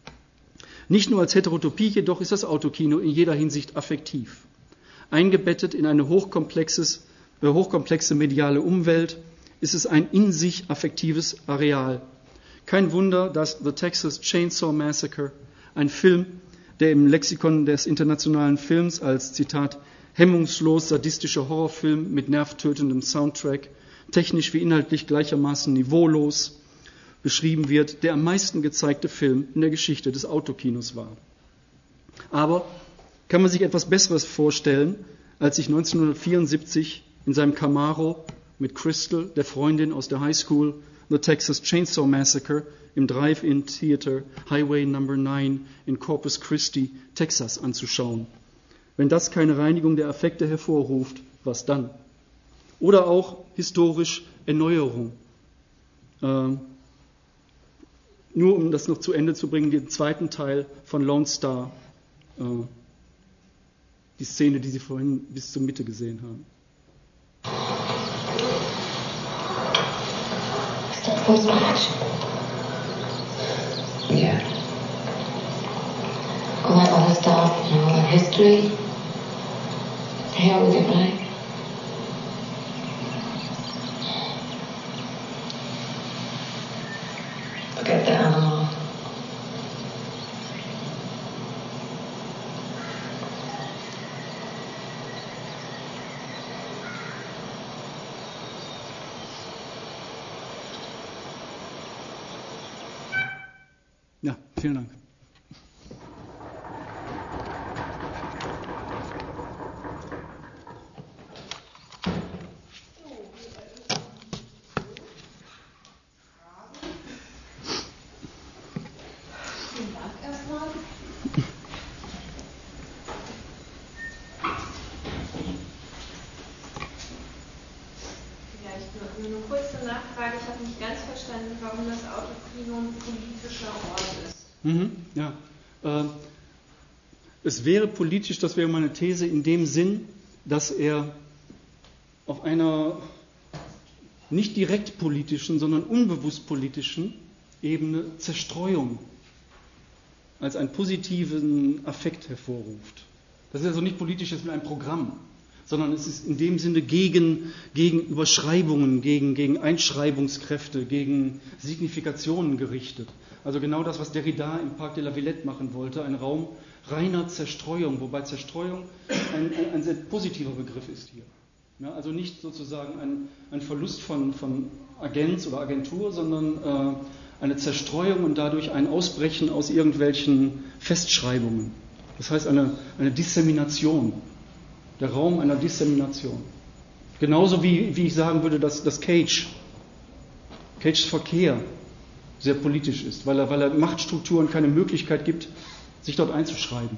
Nicht nur als Heterotopie, jedoch ist das Autokino in jeder Hinsicht affektiv. Eingebettet in eine hochkomplexes, äh, hochkomplexe mediale Umwelt ist es ein in sich affektives Areal. Kein Wunder, dass The Texas Chainsaw Massacre, ein Film, der im Lexikon des internationalen Films als, Zitat, hemmungslos sadistischer Horrorfilm mit nervtötendem Soundtrack, technisch wie inhaltlich gleichermaßen niveaulos beschrieben wird, der am meisten gezeigte Film in der Geschichte des Autokinos war. Aber kann man sich etwas Besseres vorstellen, als sich neunzehnhundertvierundsiebzig in seinem Camaro mit Crystal, der Freundin aus der High School, The Texas Chainsaw Massacre im Drive-In Theater Highway Number neun in Corpus Christi, Texas anzuschauen. Wenn das keine Reinigung der Affekte hervorruft, was dann? Oder auch historisch Erneuerung. Äh, nur um das noch zu Ende zu bringen, den zweiten Teil von Lone Star, äh, die Szene, die Sie vorhin bis zur Mitte gesehen haben. Step close to action. Yeah. All that other stuff, you know, all that history. The hell with it, right? Forget the animal. Ja, vielen Dank. warum das Autokino ein politischer Ort ist. Mhm, ja. Äh, es wäre politisch, das wäre meine These, in dem Sinn, dass er auf einer nicht direkt politischen, sondern unbewusst politischen Ebene Zerstreuung als einen positiven Affekt hervorruft. Das ist also nicht politisch jetzt mit einem Programm, sondern es ist in dem Sinne gegen, gegen Überschreibungen, gegen, gegen Einschreibungskräfte, gegen Signifikationen gerichtet. Also genau das, was Derrida im Parc de la Villette machen wollte, ein Raum reiner Zerstreuung, wobei Zerstreuung ein, ein, ein sehr positiver Begriff ist hier. Ja, also nicht sozusagen ein, ein Verlust von, von Agenz oder Agentur, sondern äh, eine Zerstreuung und dadurch ein Ausbrechen aus irgendwelchen Festschreibungen. Das heißt eine, eine Dissemination, der Raum einer Dissemination. Genauso wie, wie ich sagen würde, dass das Cage, Cages Verkehr sehr politisch ist, weil er, weil er Machtstrukturen keine Möglichkeit gibt, sich dort einzuschreiben.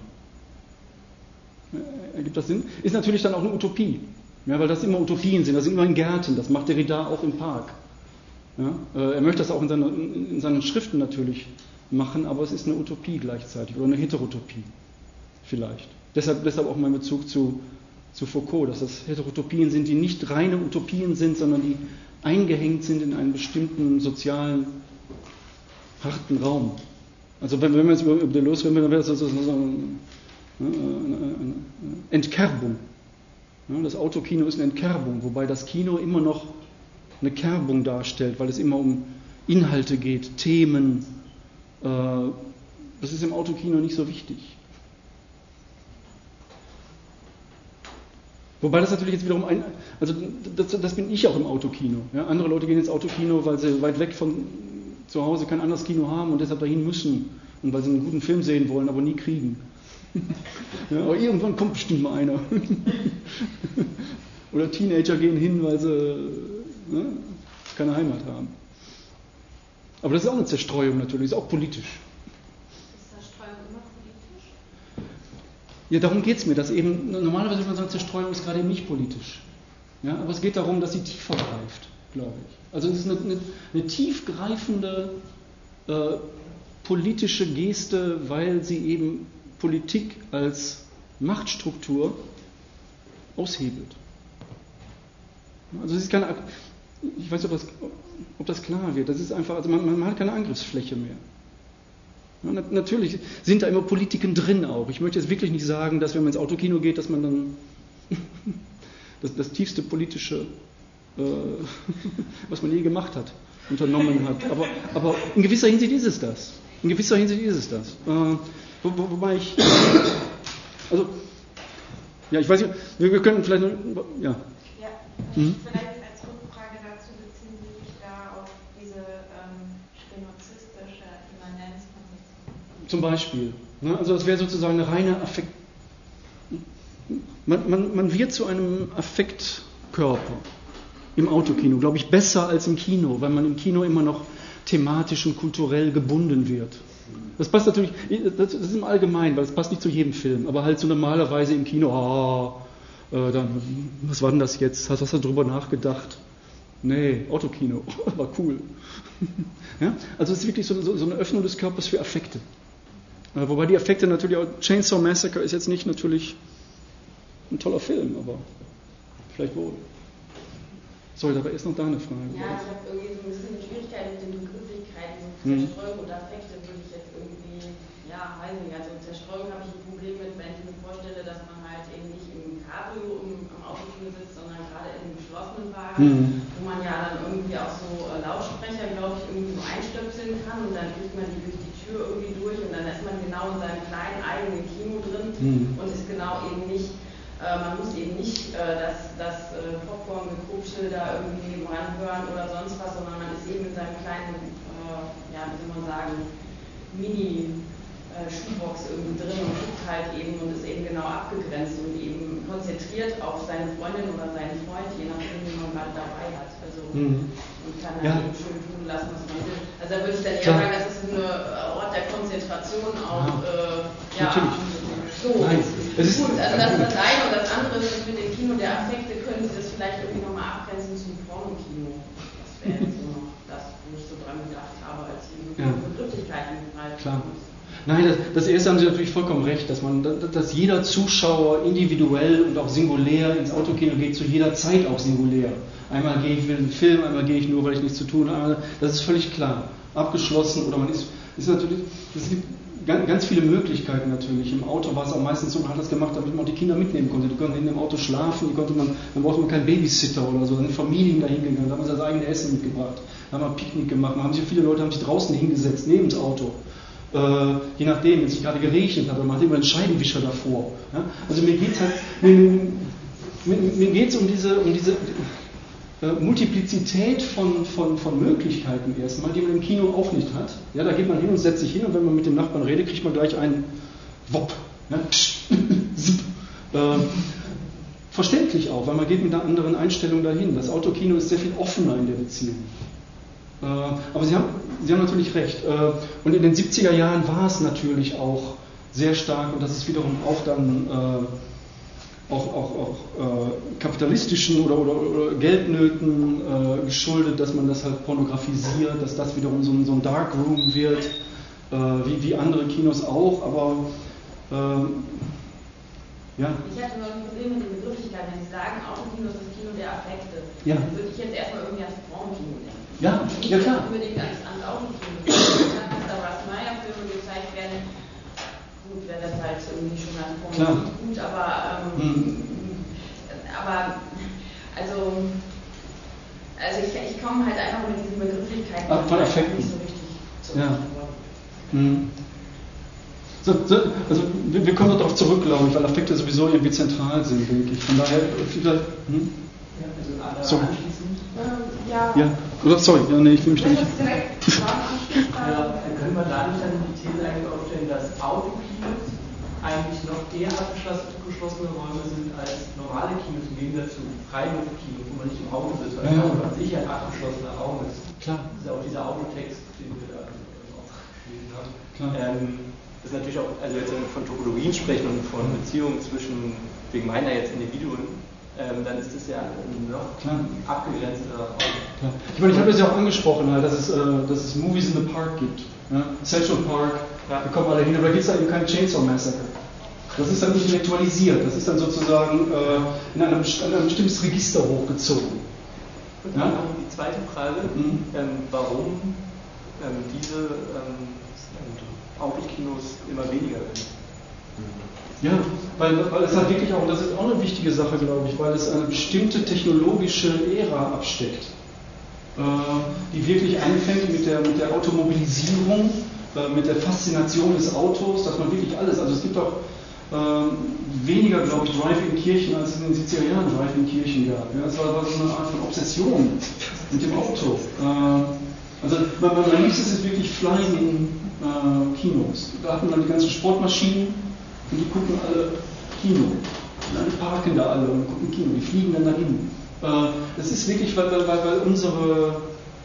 Ergibt das Sinn? Ist natürlich dann auch eine Utopie, ja, weil das immer Utopien sind, das sind immer in Gärten, das macht Derrida auch im Park. Ja, er möchte das auch in, seine, in seinen Schriften natürlich machen, aber es ist eine Utopie gleichzeitig oder eine Heterotopie vielleicht. Deshalb, deshalb auch mein Bezug zu, zu Foucault, dass das Heterotopien sind, die nicht reine Utopien sind, sondern die eingehängt sind in einen bestimmten sozialen, harten Raum. Also wenn, wenn wir jetzt über, über Deleuze reden, dann wäre das so, so, so eine, eine, eine Entkerbung. Ja, das Autokino ist eine Entkerbung, wobei das Kino immer noch eine Kerbung darstellt, weil es immer um Inhalte geht, Themen. Äh, das ist im Autokino nicht so wichtig. Wobei das natürlich jetzt wiederum ein, also das, das bin ich auch im Autokino. Ja, andere Leute gehen ins Autokino, weil sie weit weg von zu Hause kein anderes Kino haben und deshalb dahin müssen und weil sie einen guten Film sehen wollen, aber nie kriegen. Ja, aber irgendwann kommt bestimmt mal einer. Oder Teenager gehen hin, weil sie ne, keine Heimat haben. Aber das ist auch eine Zerstreuung natürlich, ist auch politisch. Ist Zerstreuung immer politisch? Ja, darum geht es mir, dass eben, normalerweise würde man sagen, Zerstreuung ist gerade eben nicht politisch. Ja, aber es geht darum, dass sie tiefer greift, glaube ich. Also es ist eine, eine, eine tiefgreifende äh, politische Geste, weil sie eben Politik als Machtstruktur aushebelt. Also es ist keine, ich weiß nicht, ob das, ob das klar wird, das ist einfach, also man, man hat keine Angriffsfläche mehr. Ja, natürlich sind da immer Politiken drin auch. Ich möchte jetzt wirklich nicht sagen, dass wenn man ins Autokino geht, dass man dann das, das tiefste politische, äh, was man je gemacht hat, unternommen hat. Aber, aber in gewisser Hinsicht ist es das. In gewisser Hinsicht ist es das. Äh, wo, wo, wobei ich, also, ja, ich weiß nicht, wir, wir können vielleicht, noch, ja. Ja, mhm. vielleicht als Rückfrage dazu beziehen Sie sich da auf diese ähm, spinozistische Immanenz von sich. Zum Beispiel. Ne? Also das wäre sozusagen eine reine Affekt. Man, man, man wird zu einem Affektkörper im Autokino, glaube ich, besser als im Kino, weil man im Kino immer noch thematisch und kulturell gebunden wird. Das passt natürlich, das ist im Allgemeinen, weil das passt nicht zu jedem Film, aber halt so normalerweise im Kino, ah, äh, dann, was war denn das jetzt? Hast, hast du darüber nachgedacht? Nee, Autokino, war cool. Ja? Also es ist wirklich so, so, so eine Öffnung des Körpers für Affekte. Äh, wobei die Affekte natürlich auch, Chainsaw Massacre ist jetzt nicht natürlich ein toller Film, aber vielleicht wohl. Sorry, da war erst noch da eine Frage. Ja, ich habe irgendwie so ein bisschen Schwierigkeiten mit den Begrifflichkeiten. So Mhm. Zerstreuung und Affekte würde ich jetzt irgendwie, ja, weiß nicht, also Zerstreuung habe ich ein Problem mit, wenn ich mir vorstelle, dass man halt eben nicht im Cabrio im, am Autokino sitzt, sondern gerade in einem geschlossenen Wagen, Mhm. wo man ja dann irgendwie auch so äh, Lautsprecher, glaube ich, irgendwie so einstöpseln kann und dann kriegt man die durch die Tür irgendwie durch und dann ist man genau in seinem kleinen eigenen Kino drin Mhm. und ist genau eben nicht. Man muss eben nicht äh, das, das äh, Popcorn-Gekupschel da irgendwie ranhören oder sonst was, sondern man ist eben in seinem kleinen, äh, ja, wie soll man sagen, Mini-Schuhbox äh, irgendwie drin und guckt halt eben und ist eben genau abgegrenzt und eben konzentriert auf seine Freundin oder seinen Freund, je nachdem, wie man gerade dabei hat. Also, mhm. Und kann dann ja. eben schön tun lassen, was man will. Also da würde ich dann eher Klar. sagen, das ist ein Ort der Konzentration auf, ja, äh, ja so. Nein. Es ist gut, also das ist das eine und das andere ist mit dem Kino der Affekte, können Sie das vielleicht irgendwie nochmal abgrenzen zum Porno-Kino. Das wäre jetzt so noch das, wo ich so dran gedacht eingehalten Klar. muss. Nein, das, das erste haben Sie natürlich vollkommen recht, dass man, dass jeder Zuschauer individuell und auch singulär ins Autokino geht, zu jeder Zeit auch singulär. Einmal gehe ich für den Film, einmal gehe ich nur, weil ich nichts zu tun habe. Das ist völlig klar. Abgeschlossen oder man ist, ist natürlich, es gibt ganz, ganz viele Möglichkeiten natürlich. Im Auto war es auch meistens so, man hat das gemacht, damit man auch die Kinder mitnehmen konnte. Die konnten in dem Auto schlafen, die konnte man, dann brauchte man keinen Babysitter oder so, dann sind Familien dahin gegangen, da haben sie das eigene Essen mitgebracht, da haben wir Picknick gemacht, da haben sich viele Leute haben sich draußen hingesetzt, neben das Auto. Äh, je nachdem, wenn es gerade geregnet hat, man hat immer einen Scheibenwischer davor. Ja? Also mir geht es halt, mir, mir, mir geht's um diese, um diese äh, Multiplizität von, von, von Möglichkeiten erstmal, die man im Kino auch nicht hat. Ja, da geht man hin und setzt sich hin und wenn man mit dem Nachbarn redet, kriegt man gleich einen Wop. Ja? Zip. Äh, verständlich auch, weil man geht mit einer anderen Einstellung dahin. Das Autokino ist sehr viel offener in der Beziehung. Aber Sie haben, Sie haben natürlich recht. Und in den siebziger Jahren war es natürlich auch sehr stark, und das ist wiederum auch dann äh, auch, auch, auch äh, kapitalistischen oder, oder, oder Geldnöten äh, geschuldet, dass man das halt pornografisiert, dass das wiederum so ein, so ein Darkroom wird, äh, wie, wie andere Kinos auch, aber äh, ja. Ich hatte noch ein Problem mit den Begrifflichkeiten. Wenn Sie sagen, Autokino ist das Kino der Affekte, ja. dann würde ich jetzt erstmal irgendwie ans Frauenkino denken. Ja, nicht ja klar. unbedingt ans, ans Autokino. Wenn da Russ Meyer-Filme gezeigt werden, gut, wäre das halt irgendwie schon als Porno gut, aber, ähm, hm. aber also, also ich, ich komme halt einfach mit diesen Begrifflichkeiten Ach, von Affekten. nicht so richtig zu. Ja. Hm. So, so, also wir, wir kommen darauf zurück, glaube ich, weil Affekte sowieso irgendwie zentral sind, denke ich. Von daher, vielleicht. Hm? Ja, also so. anschließend. Ähm, ja. Ja. Oder sorry, ja, nee, ich will mich da Wenn nicht. das direkt dran anschließt, Ja, dann können wir dadurch dann die These eigentlich aufstellen, dass Autokinos eigentlich noch eher abgeschlossene Räume sind als normale Kinos im Gegensatz zu Freiluftkinos, wo man nicht im Auto sitzt, weil ja. das an sich ein abgeschlossener Raum ist. Klar. Das ist ja auch dieser Autotext, den wir da auch gelesen haben. Klar. Ähm, das ist natürlich auch, also jetzt wenn wir von Topologien sprechen und von Beziehungen zwischen, wegen meiner jetzt Individuen, ähm, dann ist das ja ein noch Klar. abgegrenzter Raum. Klar. Ich meine, ich habe es ja auch angesprochen, halt, dass, es, äh, dass es Movies in the Park gibt. Ja? Central Park, ja. Da kommen alle hin, aber da gibt es halt eben kein Chainsaw Massacre. Das ist dann intellektualisiert, das ist dann sozusagen äh, in einem, in einem bestimmtes Register hochgezogen. Und dann ja? Die zweite Frage, mhm. ähm, warum ähm, diese ähm, Autokinos immer weniger werden. Ja, weil, weil es halt wirklich auch, und das ist auch eine wichtige Sache, glaube ich, weil es eine bestimmte technologische Ära absteckt, äh, die wirklich anfängt mit der, mit der Automobilisierung, äh, mit der Faszination des Autos, dass man wirklich alles, also es gibt auch äh, weniger, glaube ich, Drive-In-Kirchen, als es in den siebziger Jahren Drive-In-Kirchen gab. Ja, es war, war so eine Art von Obsession mit dem Auto. Äh, also man, man, man liebste es wirklich Flying in äh, Kinos. Da hatten dann die ganzen Sportmaschinen und die gucken alle Kino. Und dann parken da alle und gucken Kino. Die fliegen dann dahin. Äh, das ist wirklich, weil, weil, weil unsere,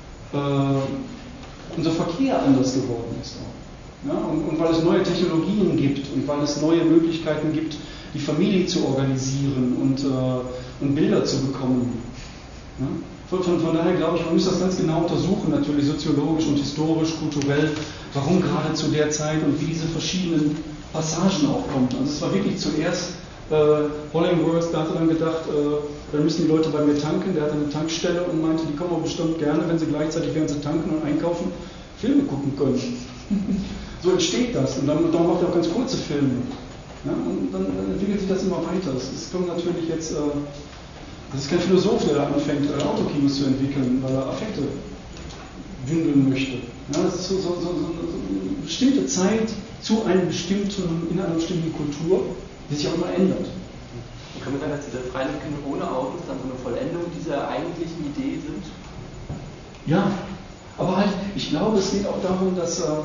äh, unser Verkehr anders geworden ist auch. Ja? Und, und weil es neue Technologien gibt und weil es neue Möglichkeiten gibt, die Familie zu organisieren und, äh, und Bilder zu bekommen. Ja? Von, von, von daher glaube ich, man muss das ganz genau untersuchen, natürlich soziologisch und historisch, kulturell, warum gerade zu der Zeit und wie diese verschiedenen Passagen auch kommen. Also es war wirklich zuerst äh, Hollingworth, da hat er dann gedacht, äh, dann müssen die Leute bei mir tanken, der hatte eine Tankstelle und meinte, die kommen auch bestimmt gerne, wenn sie gleichzeitig, während sie tanken und einkaufen, Filme gucken können. So entsteht das und dann, dann macht er auch ganz kurze Filme. Ja, und dann, dann entwickelt sich das immer weiter. Es kommt natürlich jetzt... Äh, Das ist kein Philosoph, der da anfängt, Autokinos zu entwickeln, weil er Affekte bündeln möchte. Ja, das ist so, so, so, so eine bestimmte Zeit zu einem bestimmten, in einer bestimmten Kultur, die sich auch immer ändert. Und können wir sagen, dass diese Freiluftkinos ohne Autos dann so eine Vollendung dieser eigentlichen Idee sind? Ja, aber halt, ich glaube, es geht auch darum, dass äh,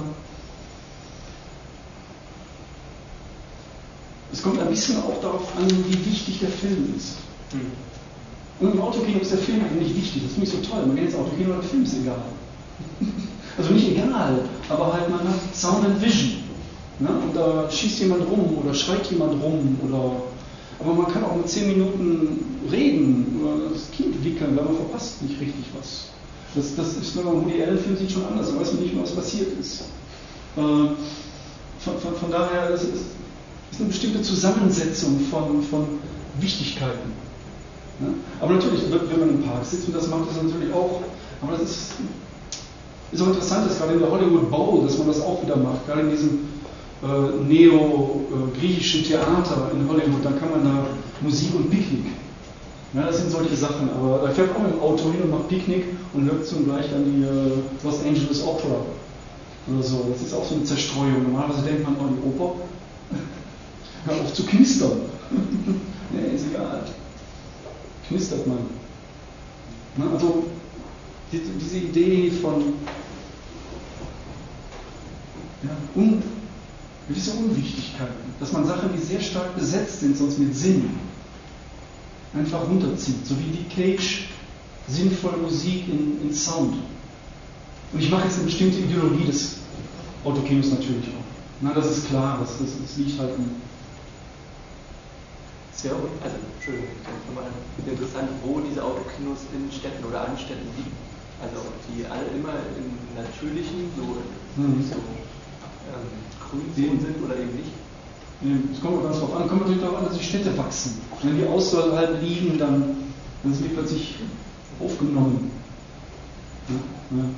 es kommt ein bisschen auch darauf an, wie wichtig der Film ist. Hm. Und im Autokino ist der Film eigentlich wichtig, das ist nicht so toll. Man geht ins Autokino und der Film ist egal. Also nicht egal, aber halt man hat Sound and Vision. Ne? Und da schießt jemand rum oder schreit jemand rum. Oder, aber man kann auch mit zehn Minuten reden oder das Kind wickeln, weil man verpasst nicht richtig was. Das, das ist, wenn man einen Woody Allen-Film sieht, schon anders. Da weiß man nicht mehr, was passiert ist. Äh, von, von, von daher ist es ist eine bestimmte Zusammensetzung von, von Wichtigkeiten. Ja? Aber natürlich, wenn man im Park sitzt und das macht, das natürlich auch, aber das ist, ist auch interessant, dass gerade in der Hollywood Bowl, dass man das auch wieder macht, gerade in diesem äh, neo-griechischen Theater in Hollywood, da kann man da Musik und Picknick. Ja, das sind solche Sachen, aber da fährt man auch mit dem Auto hin und macht Picknick und hört zugleich dann die äh, Los Angeles Opera oder so. Das ist auch so eine Zerstreuung. Normalerweise denkt man, oh, die Oper, hör auf zu knistern. Nee, ist egal. Knistert man. Na, also die, diese Idee von ja, un, gewisse Unwichtigkeiten, dass man Sachen, die sehr stark besetzt sind, sonst mit Sinn, einfach runterzieht, so wie die Cage sinnvolle Musik in, in Sound. Und ich mache jetzt eine bestimmte Ideologie des Autokinos natürlich auch. Na, das ist klar, das, das, das liegt halt in. Es wäre, also, Entschuldigung, nochmal interessant, wo diese Autokinos in Städten oder an Städten liegen. Also, ob die alle immer im natürlichen, so, hm. so ähm, grün sind oder eben nicht. Es kommt auch ganz drauf an, kommt natürlich darauf an, dass die Städte wachsen. Wenn die außerhalb liegen, dann, dann sind die plötzlich aufgenommen. Ja, ja.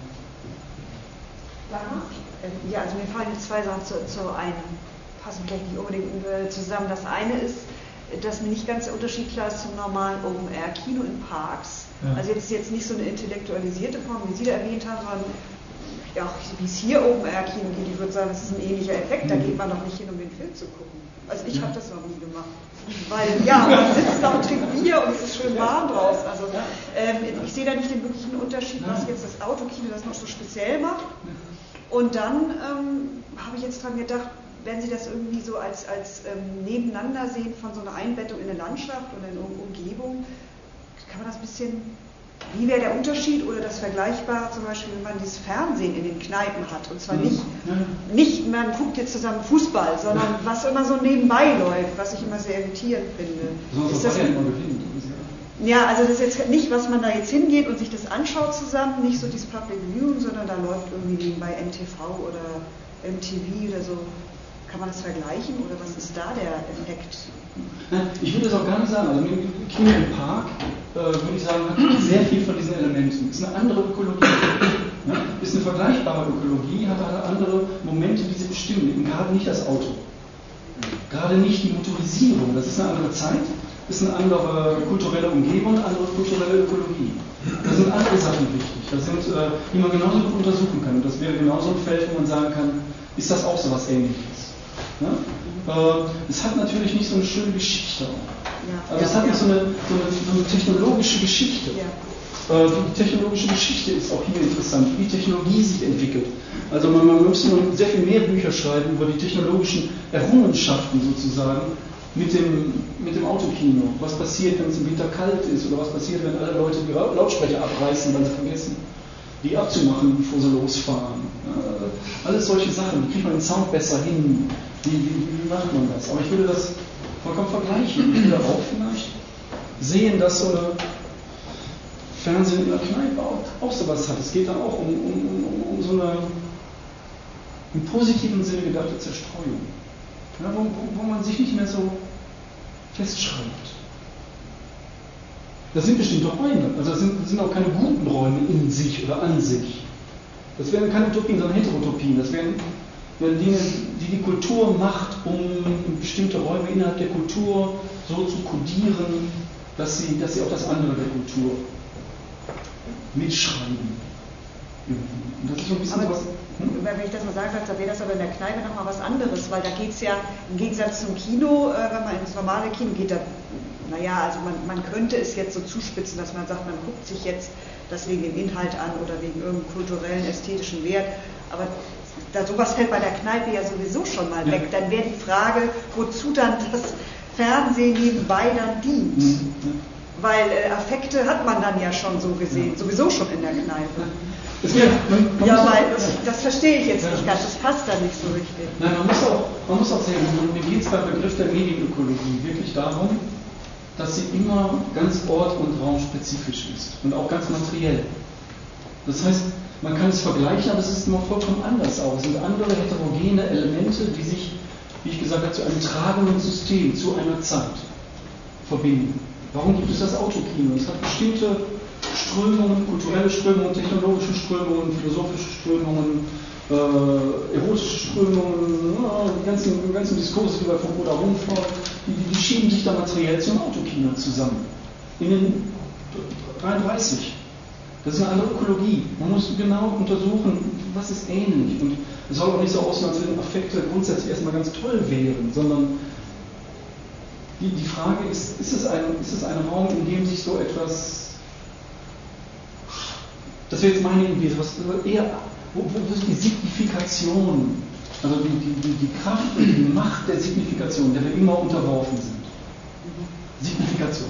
Ja, also mir fallen zwei Sachen zu, zu ein, passen vielleicht nicht unbedingt zusammen. Das eine ist, dass mir nicht ganz der Unterschied klar ist zum normalen Open-Air-Kino in Parks. Ja. Also jetzt jetzt nicht so eine intellektualisierte Form, wie Sie da erwähnt haben, sondern ja, auch wie es hier Open-Air-Kino geht. Ich würde sagen, das ist ein ähnlicher Effekt. Da geht man doch nicht hin, um den Film zu gucken. Also ich habe das noch nie gemacht. Weil, ja, man sitzt da und trinkt Bier und es ist schön warm draußen. Also ähm, ich sehe da nicht den wirklichen Unterschied, was jetzt das Autokino das noch so speziell macht. Und dann ähm, habe ich jetzt dran gedacht, wenn Sie das irgendwie so als, als ähm, nebeneinander sehen von so einer Einbettung in eine Landschaft oder in eine Umgebung, kann man das ein bisschen, wie wäre der Unterschied oder das Vergleichbare zum Beispiel, wenn man dieses Fernsehen in den Kneipen hat und zwar nicht, nicht man guckt jetzt zusammen Fußball, sondern was immer so nebenbei läuft, was ich immer sehr irritierend finde. So, ist so das, ja, ja, also das ist jetzt nicht, was man da jetzt hingeht und sich das anschaut zusammen, nicht so dieses Public Viewing, sondern da läuft irgendwie nebenbei M T V oder M T V oder so. Kann man das vergleichen oder was ist da der Effekt? Ich würde das auch gar nicht sagen. Also Kino im Park, äh, würde ich sagen, hat sehr viel von diesen Elementen. Ist eine andere Ökologie. Ja? Ist eine vergleichbare Ökologie, hat andere Momente, die sie bestimmen. Eben gerade nicht das Auto. Gerade nicht die Motorisierung. Das ist eine andere Zeit, ist eine andere kulturelle Umgebung, eine andere kulturelle Ökologie. Da sind andere Sachen wichtig. Das sind, äh, die man genauso gut untersuchen kann. Und das wäre genauso ein Feld, wo man sagen kann, ist das auch so was Ähnliches. Ja? Äh, es hat natürlich nicht so eine schöne Geschichte. Ja, also ja, es hat ja. nicht so eine, so, eine, so eine technologische Geschichte. Ja. Äh, die technologische Geschichte ist auch hier interessant, wie die Technologie sich entwickelt. Also man, man müsste sehr viel mehr Bücher schreiben über die technologischen Errungenschaften sozusagen mit dem, mit dem Autokino. Was passiert, wenn es im Winter kalt ist oder was passiert, wenn alle Leute die Lautsprecher abreißen, weil sie vergessen, die abzumachen, bevor sie losfahren. Ja, alles solche Sachen, wie kriegt man den Sound besser hin, wie, wie, wie macht man das? Aber ich würde das vollkommen vergleichen. Ich würde auch vielleicht sehen, dass so eine Fernsehen in der Kneipe auch, auch sowas hat. Es geht dann auch um, um, um, um so eine im positiven Sinne gedachte Zerstreuung. Ja, wo, wo, wo man sich nicht mehr so festschreibt. Das sind bestimmte Räume, also das sind, das sind auch keine guten Räume in sich oder an sich. Das wären keine Utopien, sondern Heterotopien. Das wären, wären Dinge, die die Kultur macht, um bestimmte Räume innerhalb der Kultur so zu kodieren, dass sie, dass sie auch das andere der Kultur mitschreiben. Und das ist so ein bisschen aber, was. Hm? Wenn ich das mal sagen darf, dann wäre das aber in der Kneipe nochmal was anderes, weil da geht es ja im Gegensatz zum Kino, äh, wenn man ins normale Kino geht, da, naja, also man, man könnte es jetzt so zuspitzen, dass man sagt, man guckt sich jetzt das wegen dem Inhalt an oder wegen irgendeinem kulturellen, ästhetischen Wert, aber da sowas fällt bei der Kneipe ja sowieso schon mal weg. Dann wäre die Frage, wozu dann das Fernsehen nebenbei dann dient. Mhm. Weil äh, Affekte hat man dann ja schon so gesehen, ja. sowieso schon in der Kneipe. Ja, man, man ja, weil das, das verstehe ich jetzt ja. nicht ganz, das passt da nicht so richtig. Nein, man muss auch, man muss auch sehen, mir geht es beim Begriff der Medienökologie wirklich darum, dass sie immer ganz ort- und raumspezifisch ist und auch ganz materiell. Das heißt, Man kann es vergleichen, aber es ist immer vollkommen anders auch. Es sind andere heterogene Elemente, die sich, wie ich gesagt habe, zu einem tragenden System, zu einer Zeit verbinden. Warum gibt es das Autokino? Es hat bestimmte Strömungen, kulturelle Strömungen, technologische Strömungen, philosophische Strömungen, äh, erotische Strömungen, ja, die ganzen, die ganzen Diskurse, die bei Foucault da rumfahren, die, die schieben sich da materiell zum Autokino zusammen. In den dreiunddreißig. Das ist eine andere Ökologie. Man muss genau untersuchen, was ist ähnlich. Und es soll auch nicht so aussehen, als wenn Affekte grundsätzlich erstmal ganz toll wären, sondern die, die Frage ist, ist es, ein, ist es ein Raum, in dem sich so etwas, das wäre jetzt meine Idee, was eher, wo, wo ist die Signifikation, also die, die, die, die Kraft und die Macht der Signifikation, der wir immer unterworfen sind. Signifikation.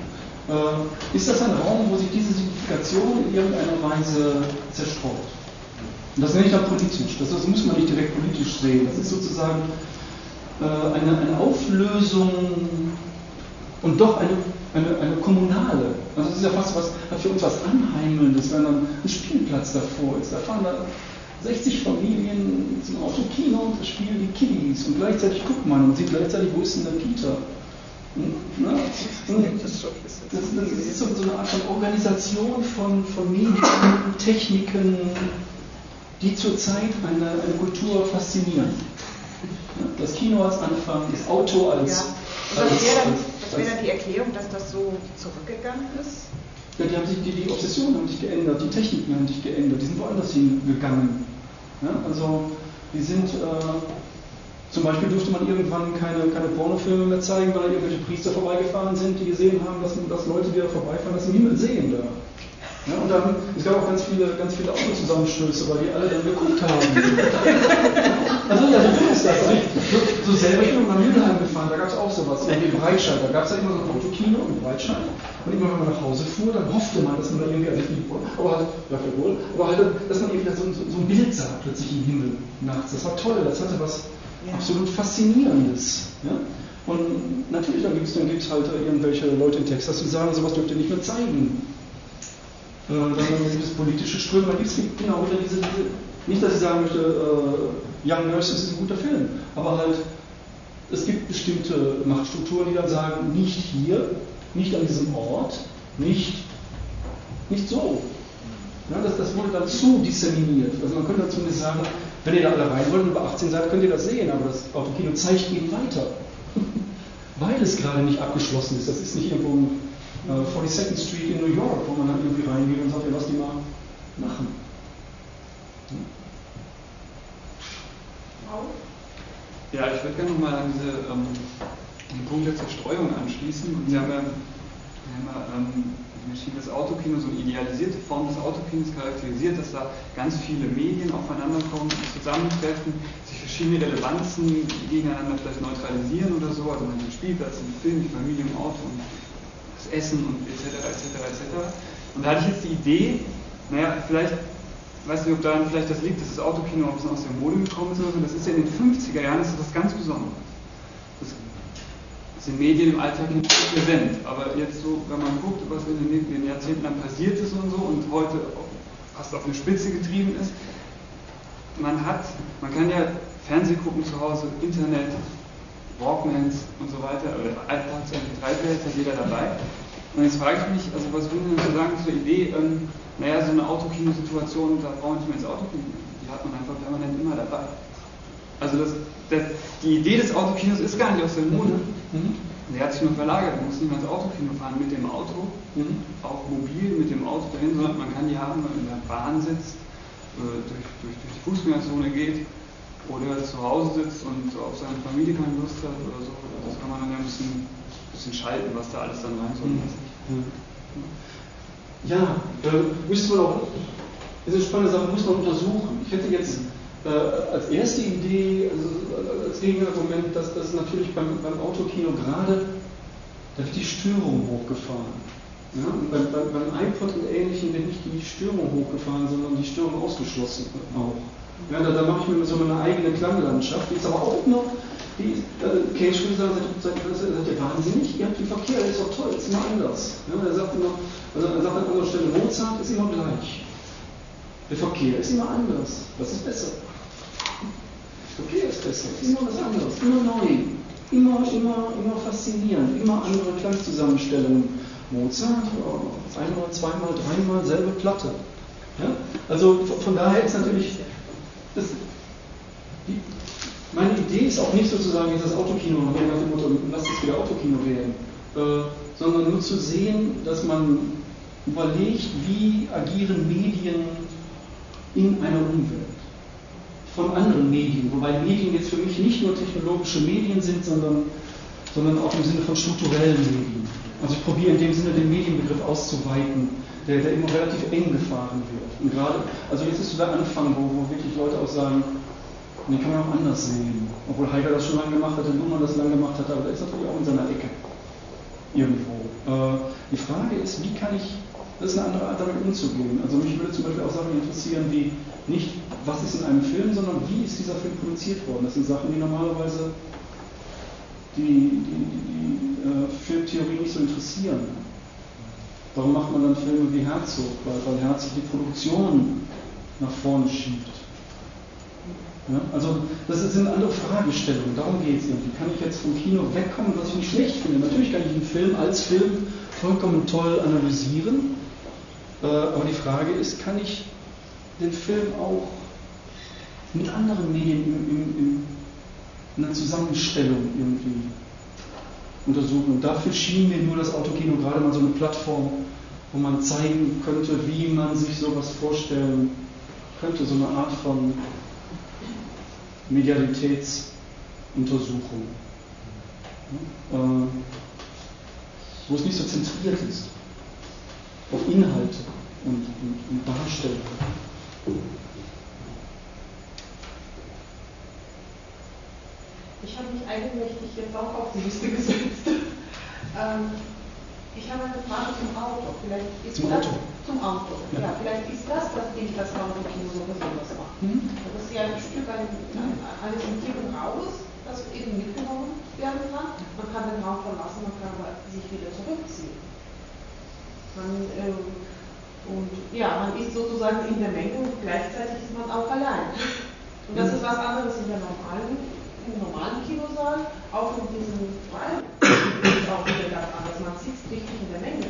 Äh, ist das ein Raum, wo sich diese Signifikation in irgendeiner Weise zerstreut? Und das nenne ich dann politisch. Das, das muss man nicht direkt politisch sehen. Das ist sozusagen äh, eine, eine Auflösung und doch eine, eine, eine kommunale. Also das ist ja fast was, hat für uns was Anheimelndes, wenn dann ein Spielplatz davor ist. Da fahren da sechzig Familien zum Autokino und da spielen die Kiddies und gleichzeitig guckt man und sieht gleichzeitig, wo ist denn der Peter? Na, das, das, das ist so, so eine Art von Organisation von, von Medien, Techniken, die zurzeit eine, eine Kultur faszinieren. Das Kino als Anfang, das Auto als... Ja. Und das wäre dann, das wär dann die Erklärung, dass das so zurückgegangen ist? Ja, die, haben sich, die, die Obsessionen haben sich geändert, die Techniken haben sich geändert, die sind woanders hingegangen. Ja, also die sind... Äh, Zum Beispiel durfte man irgendwann keine, keine Pornofilme mehr zeigen, weil irgendwelche Priester vorbeigefahren sind, die gesehen haben, dass, dass Leute, die da vorbeifahren, das im Himmel sehen da. Ja, und dann, es gab auch ganz viele, ganz viele Autozusammenstöße, weil die alle dann geguckt haben. Also ja, so ist das. So, so selber, ich bin nach Mülheim gefahren, da gab es auch sowas, irgendwie Breitscheid. Da gab es ja immer so ein Autokino in Breitscheid. Und immer wenn man nach Hause fuhr, dann hoffte man, dass man da irgendwie, also nicht, aber halt, ja, wohl, aber halt, dass man irgendwie so, so, so ein Bild sah plötzlich im Himmel nachts. Das war toll, das hatte was ja. absolut Faszinierendes. Ja? Und natürlich, dann gibt es dann gibt's halt irgendwelche Leute in Texas, die sagen, sowas dürft ihr nicht mehr zeigen. Äh, dann gibt es politische Ströme, dann gibt es genau wieder diese, diese, nicht, dass ich sagen möchte, äh, Young Nurses ist ein guter Film, aber halt, es gibt bestimmte Machtstrukturen, die dann sagen, nicht hier, nicht an diesem Ort, nicht, nicht so. Ja, das, das wurde dann zu disseminiert. Also man könnte dann zumindest sagen, wenn ihr da alle rein wollt und über achtzehn seid, könnt ihr das sehen, aber das Autokino zeigt eben weiter. Weil es gerade nicht abgeschlossen ist. Das ist nicht irgendwo äh, forty-second Street in New York, wo man dann irgendwie reingeht und sagt, ja, lass die mal machen. Hm? Ja, ich würde gerne nochmal an diese, ähm, den Punkt der Zerstreuung anschließen. Und Sie haben ja, Sie haben ja ähm, das Autokino, so eine idealisierte Form des Autokinos charakterisiert, dass da ganz viele Medien aufeinander kommen, zusammentreffen, sich verschiedene Relevanzen gegeneinander vielleicht neutralisieren oder so, also man hat den Spielplatz, den Film, die Familie im Auto und das Essen und et cetera et cetera et cetera. Und da hatte ich jetzt die Idee, naja, vielleicht, ich weiß nicht, ob daran vielleicht das liegt, dass das Autokino ein bisschen aus der Mode gekommen ist, aber das ist ja in den fünfziger Jahren, das ist was ganz Besonderes. Sind Medien im Alltag nicht präsent, aber jetzt so, wenn man guckt, was in den, in den Jahrzehnten dann passiert ist und so und heute fast auf eine Spitze getrieben ist, man hat, man kann ja Fernsehen gucken zu Hause, Internet, Walkmans und so weiter, oder iPods, M P drei Players, hat jeder dabei. Und jetzt frage ich mich, also was würden Sie denn so sagen zur Idee, ähm, naja, so eine Autokino-Situation, da brauchen wir nicht mehr ins Autokino, die hat man einfach permanent immer dabei. Also das, das, die Idee des Autokinos ist gar nicht aus der Mode. Mhm. Der hat sich nur verlagert. Man muss nicht mehr ins Autokino fahren mit dem Auto, mhm. auch mobil mit dem Auto dahin, sondern man kann die haben, wenn man in der Bahn sitzt, äh, durch, durch, durch die Fußgängerzone geht oder zu Hause sitzt und auf seine Familie keine Lust hat oder so. Das kann man dann ja ein bisschen, bisschen schalten, was da alles dann rein soll. Mhm. Ja, äh, müsste man auch, das ist eine spannende Sache, muss man untersuchen. Ich hätte jetzt Äh, als erste Idee, also als Gegenargument, dass das natürlich beim, beim Autokino gerade, da wird die Störung hochgefahren. Ja? Und beim, beim, beim iPod und Ähnlichem wird nicht die Störung hochgefahren, sondern die Störung ausgeschlossen auch. Ja, da, da mache ich mir so eine eigene Klanglandschaft, die ist aber auch noch, die, äh, Cage würde sagen, seid ihr wahnsinnig, ihr habt den Verkehr, der ist doch toll, ist immer anders. Ja? Er sagt immer, also er sagt an anderer Stelle, Mozart ist immer gleich. Der Verkehr ist immer anders. Was ist besser? Der Verkehr ist besser. Ist immer was anderes. Immer neu. Immer, immer, immer faszinierend. Immer andere Klangzusammenstellungen. Mozart, einmal, zweimal, dreimal, selbe Platte. Ja? Also von, von daher ist natürlich, das, die, meine Idee ist auch nicht sozusagen jetzt das Autokino, nach dem Motto, lass es wieder Autokino werden, äh, sondern nur zu sehen, dass man überlegt, wie agieren Medien in einer Umwelt von anderen Medien, wobei Medien jetzt für mich nicht nur technologische Medien sind, sondern, sondern auch im Sinne von strukturellen Medien. Also ich probiere in dem Sinne den Medienbegriff auszuweiten, der, der immer relativ eng gefahren wird. Und gerade, also jetzt ist so der Anfang, wo, wo wirklich Leute auch sagen, den kann man auch anders sehen. Obwohl Heidegger das schon lange gemacht hat, Luhmann das lange gemacht hat, aber der ist natürlich auch in seiner Ecke. Irgendwo. Äh, die Frage ist, wie kann ich, das ist eine andere Art, damit umzugehen. Also mich würde zum Beispiel auch Sachen interessieren, wie nicht, was ist in einem Film, sondern wie ist dieser Film produziert worden. Das sind Sachen, die normalerweise die, die, die, die äh, Filmtheorie nicht so interessieren. Warum macht man dann Filme wie Herzog? Weil, weil Herzog die Produktion nach vorne schiebt. Ja, also das sind andere Fragestellungen, darum geht es irgendwie. Kann ich jetzt vom Kino wegkommen, was ich nicht schlecht finde? Natürlich kann ich einen Film als Film vollkommen toll analysieren, äh, aber die Frage ist, kann ich den Film auch mit anderen Medien in, in, in, in einer Zusammenstellung irgendwie untersuchen? Und dafür schien mir nur das Autokino gerade mal so eine Plattform, wo man zeigen könnte, wie man sich sowas vorstellen könnte, so eine Art von Medialitätsuntersuchung, äh, wo es nicht so zentriert ist auf Inhalte und, und, und Darstellung. Ich habe mich eigenmächtig jetzt auch auf die Liste gesetzt. ähm, ich habe eine Frage zum Auto. Vielleicht ist zum das, Auto? Zum Auto. Ja. ja, vielleicht ist das, was ich das Autokino so besonders macht. Mhm. Das ist ja ein Stück eine, eine Umgebung raus, das eben mitgenommen werden kann. Man kann den Raum verlassen, man kann aber sich wieder zurückziehen. Man, ähm, und ja, man ist sozusagen in der Menge und gleichzeitig ist man auch allein. Und das ist was anderes in der normalen, im normalen Kinosaal, auch in diesem Fall ist auch wieder ganz anders. Man sitzt richtig in der Menge.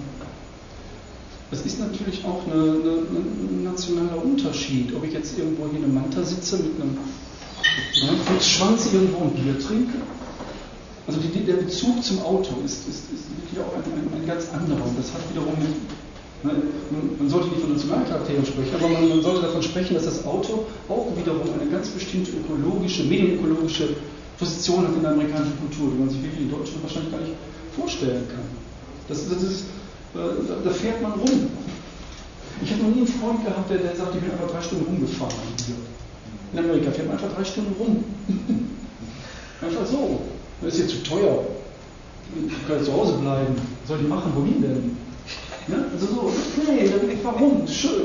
Es ist natürlich auch eine, eine, ein nationaler Unterschied, ob ich jetzt irgendwo hier in einem Manta sitze mit einem Fuchsschwanz irgendwo ein Bier trinke. Also die, der Bezug zum Auto ist, ist, ist wirklich auch ein, ein, ein ganz anderer. Und das hat wiederum mit, man sollte nicht von Nationalcharakteren sprechen, aber man, man sollte davon sprechen, dass das Auto auch wiederum eine ganz bestimmte ökologische, medienökologische Position hat in der amerikanischen Kultur, die man sich wirklich in Deutschland wahrscheinlich gar nicht vorstellen kann. Das, das ist, da, da fährt man rum. Ich habe noch nie einen Freund gehabt, der, der sagt, ich bin einfach drei Stunden rumgefahren. In Amerika fährt man einfach drei Stunden rum. Einfach so. Das ist jetzt zu teuer. Ich kann zu Hause bleiben. Was soll ich machen? Wohin denn? Ja? Also so, nee, dann warum? Schön.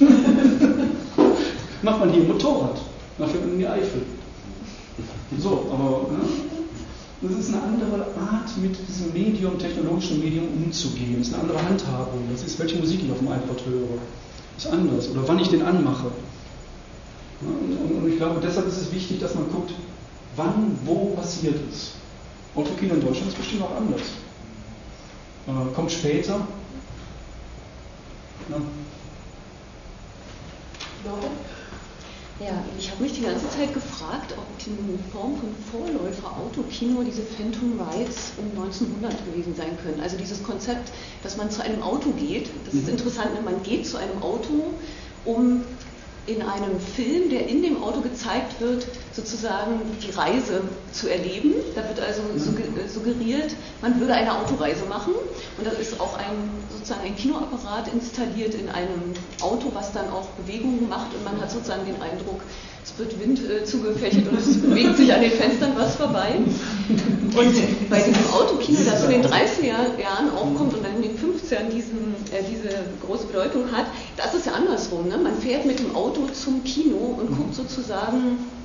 Macht man hier ein Motorrad. Dann fährt man in die Eifel. So, aber ne? Das ist eine andere Art, mit diesem Medium, technologischen Medium umzugehen. Das ist eine andere Handhabung. Das ist, welche Musik ich auf dem iPod höre. Das ist anders. Oder wann ich den anmache. Ja, und, und ich glaube, deshalb ist es wichtig, dass man guckt, wann, wo passiert es. Autokino in Deutschland ist bestimmt auch anders. Äh, kommt später. Ja. Ja, ich habe mich die ganze Zeit gefragt, ob die Form von Vorläufer Autokino diese Phantom Rides um neunzehnhundert gewesen sein können. Also dieses Konzept, dass man zu einem Auto geht, das ist interessant, man geht zu einem Auto, um in einem Film, der in dem Auto gezeigt wird, sozusagen die Reise zu erleben. Da wird also suggeriert, man würde eine Autoreise machen und da ist auch ein, sozusagen ein Kinoapparat installiert in einem Auto, was dann auch Bewegungen macht und man hat sozusagen den Eindruck, es wird Wind äh, zugefächert und es bewegt sich an den Fenstern was vorbei. Und bei diesem Autokino, das in den dreißiger Jahren aufkommt und dann in den fünfzigern diesen, äh, diese große Bedeutung hat, das ist ja andersrum. Ne? Man fährt mit dem Auto zum Kino und guckt sozusagen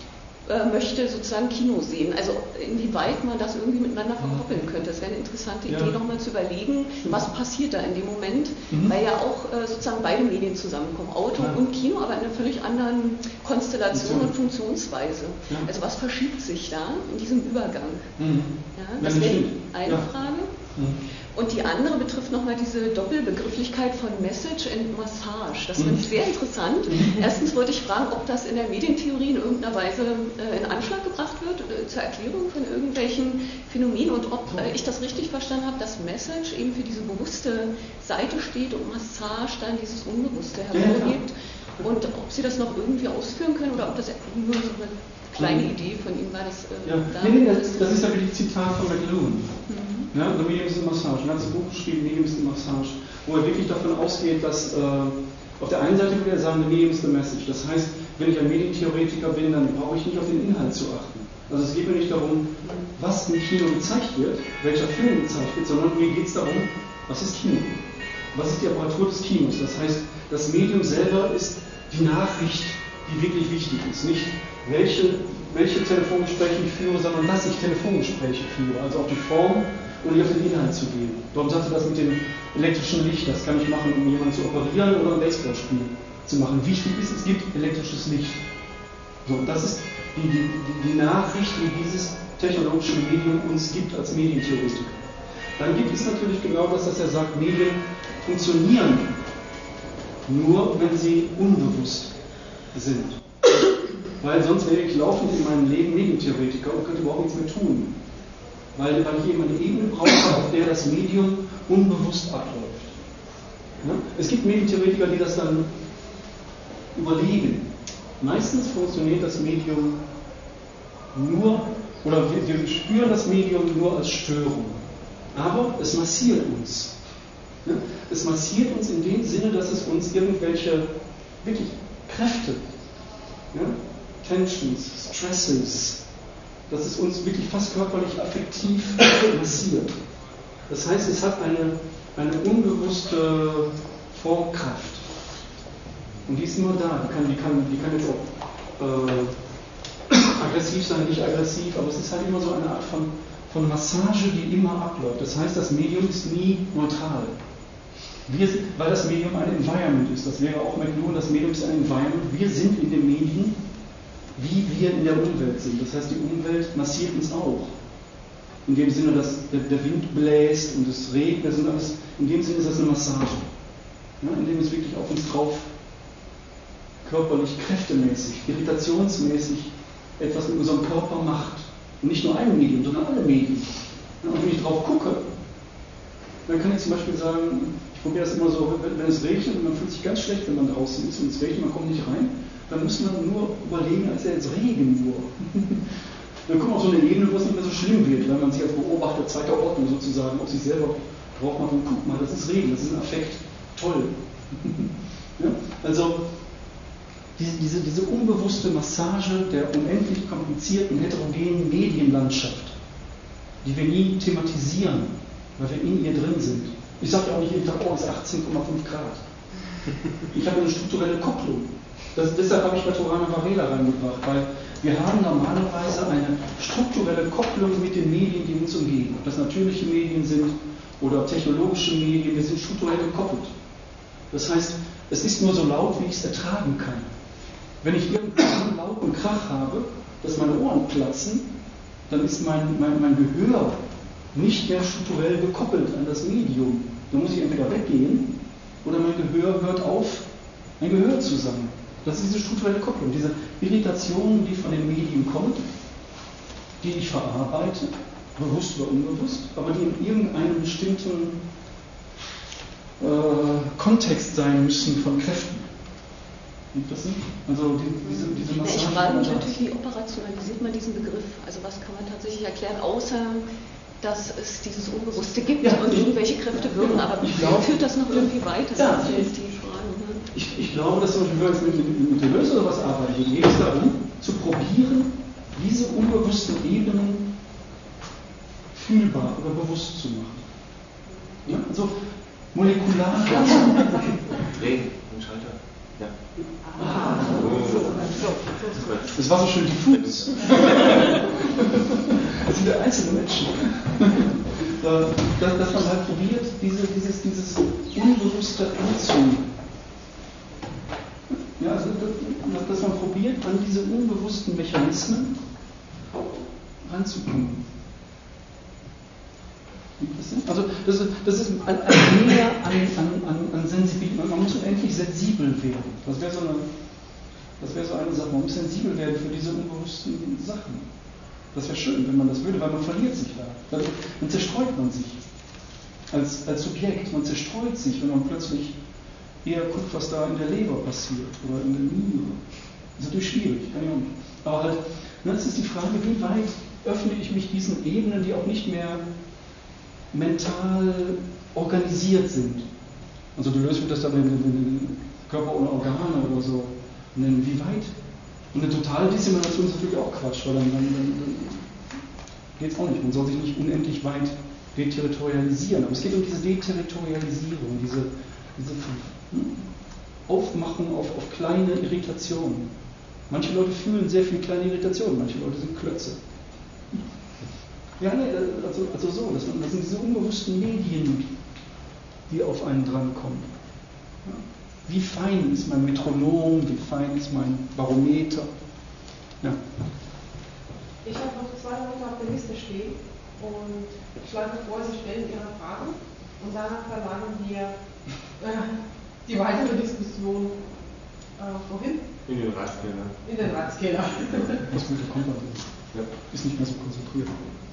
äh, möchte sozusagen Kino sehen. Also inwieweit man das irgendwie miteinander verkoppeln könnte. Das wäre eine interessante Idee, ja. nochmal zu überlegen, was passiert da in dem Moment, mhm. weil ja auch äh, sozusagen beide Medien zusammenkommen, Auto ja. und Kino, aber in einer völlig anderen Konstellation und Funktionsweise. Ja. Also was verschiebt sich da in diesem Übergang? Mhm. Ja, das wäre eine ja. Frage. Mhm. Und die andere betrifft nochmal diese Doppelbegrifflichkeit von Message und Massage. Das finde ich sehr interessant. Erstens wollte ich fragen, ob das in der Medientheorie in irgendeiner Weise äh, in Anschlag gebracht wird, äh, zur Erklärung von irgendwelchen Phänomenen und ob äh, ich das richtig verstanden habe, dass Message eben für diese bewusste Seite steht und Massage dann dieses Unbewusste hervorhebt. Und ob Sie das noch irgendwie ausführen können oder ob das nur so eine kleine Idee von Ihnen war. Das, äh, ja. da nee, nee, das, das ist ja wirklich ein Zitat von McLuhan. Mhm. Ja, The Medium is in Massage. Er hat ein Buch geschrieben, Medium is in Massage, wo er wirklich davon ausgeht, dass äh, auf der einen Seite würde er sagen, The Medium is the Message. Das heißt, wenn ich ein Medientheoretiker bin, dann brauche ich nicht auf den Inhalt zu achten. Also es geht mir nicht darum, was im Kino gezeigt wird, welcher Film gezeigt wird, sondern mir geht es darum, was ist Kino? Was ist die Apparatur des Kinos? Das heißt, das Medium selber ist die Nachricht, die wirklich wichtig ist. Nicht welche, welche Telefongespräche ich führe, sondern dass ich Telefongespräche führe. Also auch die Form und nicht auf den Inhalt zu gehen. Darum sagte das mit dem elektrischen Licht, das kann ich machen, um jemanden zu operieren oder ein Baseballspiel zu machen. Wichtig ist, es gibt elektrisches Licht. So, das ist die, die, die Nachricht, die dieses technologische Medium uns gibt als Medientheoretiker. Dann gibt es natürlich genau das, dass er sagt, Medien funktionieren nur, wenn sie unbewusst sind. Weil sonst wäre ich laufend in meinem Leben Medientheoretiker und könnte überhaupt nichts mehr tun. Weil, weil ich eben eine Ebene brauche, auf der das Medium unbewusst abläuft. Ja? Es gibt Medientheoretiker, die das dann überlegen. Meistens funktioniert das Medium nur, oder wir, wir spüren das Medium nur als Störung. Aber es massiert uns. Ja? Es massiert uns in dem Sinne, dass es uns irgendwelche wirklich Kräfte, ja? Tensions, Stresses, dass es uns wirklich fast körperlich affektiv massiert. Das heißt, es hat eine, eine unbewusste Formkraft. Und die ist immer da. Die kann, die kann, die kann jetzt auch äh, aggressiv sein, nicht aggressiv, aber es ist halt immer so eine Art von, von Massage, die immer abläuft. Das heißt, das Medium ist nie neutral. Wir, weil das Medium ein Environment ist, das wäre auch McLuhan, das Medium ist ein Environment. Wir sind in dem Medium, wie wir in der Umwelt sind. Das heißt, die Umwelt massiert uns auch. In dem Sinne, dass der, der Wind bläst und es regnet, und alles, in dem Sinne ist das eine Massage. Ja, in dem es wirklich auf uns drauf körperlich, kräftemäßig, irritationsmäßig etwas mit unserem Körper macht. Und nicht nur ein Medium, sondern alle Medien. Ja, und wenn ich drauf gucke, dann kann ich zum Beispiel sagen, ich probiere das immer so, wenn, wenn es regnet und man fühlt sich ganz schlecht, wenn man draußen ist und es regnet, man kommt nicht rein, dann muss man nur überlegen, als er jetzt Regen nur. Dann kommt man auf so eine Ebene, wo es nicht mehr so schlimm wird, wenn man sich als Beobachter zweiter Ordnung sozusagen auf sich selber drauf macht und guckt mal, das ist Regen, das ist ein Affekt, toll. Ja? Also diese, diese, diese unbewusste Massage der unendlich komplizierten, heterogenen Medienlandschaft, die wir nie thematisieren, weil wir in ihr drin sind. Ich sage ja auch nicht jeden Tag, oh, es ist achtzehn Komma fünf Grad. Ich habe eine strukturelle Kopplung. Das, deshalb habe ich Maturana Varela reingebracht, weil wir haben normalerweise eine strukturelle Kopplung mit den Medien, die uns umgeben. Ob das natürliche Medien sind oder technologische Medien, wir sind strukturell gekoppelt. Das heißt, es ist nur so laut, wie ich es ertragen kann. Wenn ich irgendeinen lauten Krach habe, dass meine Ohren platzen, dann ist mein, mein, mein Gehör nicht mehr strukturell gekoppelt an das Medium. Dann muss ich entweder weggehen oder mein Gehör hört auf, ein Gehör zu sein. Das ist diese strukturelle Kopplung, diese Irritation, die von den Medien kommt, die ich verarbeite, bewusst oder unbewusst, aber die in irgendeinem bestimmten äh, Kontext sein müssen von Kräften. Gibt das nicht? Also die, diese, diese Massage. Ja, ich frage mich natürlich, wie operationalisiert man diesen Begriff? Also was kann man tatsächlich erklären, außer dass es dieses Unbewusste gibt ja, und ich, irgendwelche Kräfte wirken, aber wie führt das noch irgendwie weiter? Ja, das ist jetzt die Frage. Ich, ich glaube, dass zum Beispiel, wenn wir jetzt mit, mit Deleuze oder was arbeiten, geht es darum, zu probieren, diese unbewussten Ebenen fühlbar oder bewusst zu machen. Ja? Also molekular. Drehen, den Schalter. Ja. Ah, so, so, so. Das war so schön diffus. Das sind ja einzelne Menschen. Dass, dass man halt probiert, diese, dieses, dieses Unbewusste anzunehmen. Ja, also, dass man probiert, an diese unbewussten Mechanismen ranzukommen. Also das ist, das ist ein, ein Mehr an, an, an, an Sensibilität. Man muss unendlich sensibel werden. Das wäre so eine, das wäre so eine Sache. Man muss sensibel werden für diese unbewussten Sachen. Das wäre schön, wenn man das würde, weil man verliert sich da. Dann, dann zerstreut man sich als, als Subjekt. Man zerstreut sich, wenn man plötzlich eher guckt, was da in der Leber passiert oder in der Niere. Das ist natürlich schwierig, kann ich auch nicht. Aber halt, ne, es ist die Frage, wie weit öffne ich mich diesen Ebenen, die auch nicht mehr mental organisiert sind. Also du löst das dann in den Körper ohne Organe oder so nennen. Wie weit? Und eine totale Dissemination ist natürlich auch Quatsch, weil dann, dann, dann geht es auch nicht. Man soll sich nicht unendlich weit deterritorialisieren. Aber es geht um diese Deterritorialisierung, diese, diese Aufmachen auf, auf kleine Irritationen. Manche Leute fühlen sehr viel kleine Irritationen, manche Leute sind Klötze. Ja, nee, also, also so, das, das sind diese unbewussten Medien, die auf einen drankommen. Ja. Wie fein ist mein Metronom, wie fein ist mein Barometer? Ja. Ich habe noch zwei Leute auf der Liste stehen und ich schlage vor, Sie stellen Ihre Fragen und danach verlagern wir äh, die weitere Diskussion äh, wohin? In den Ratskeller. In den Ratskeller. Das gute kommt man ja. Ist nicht mehr so konzentriert.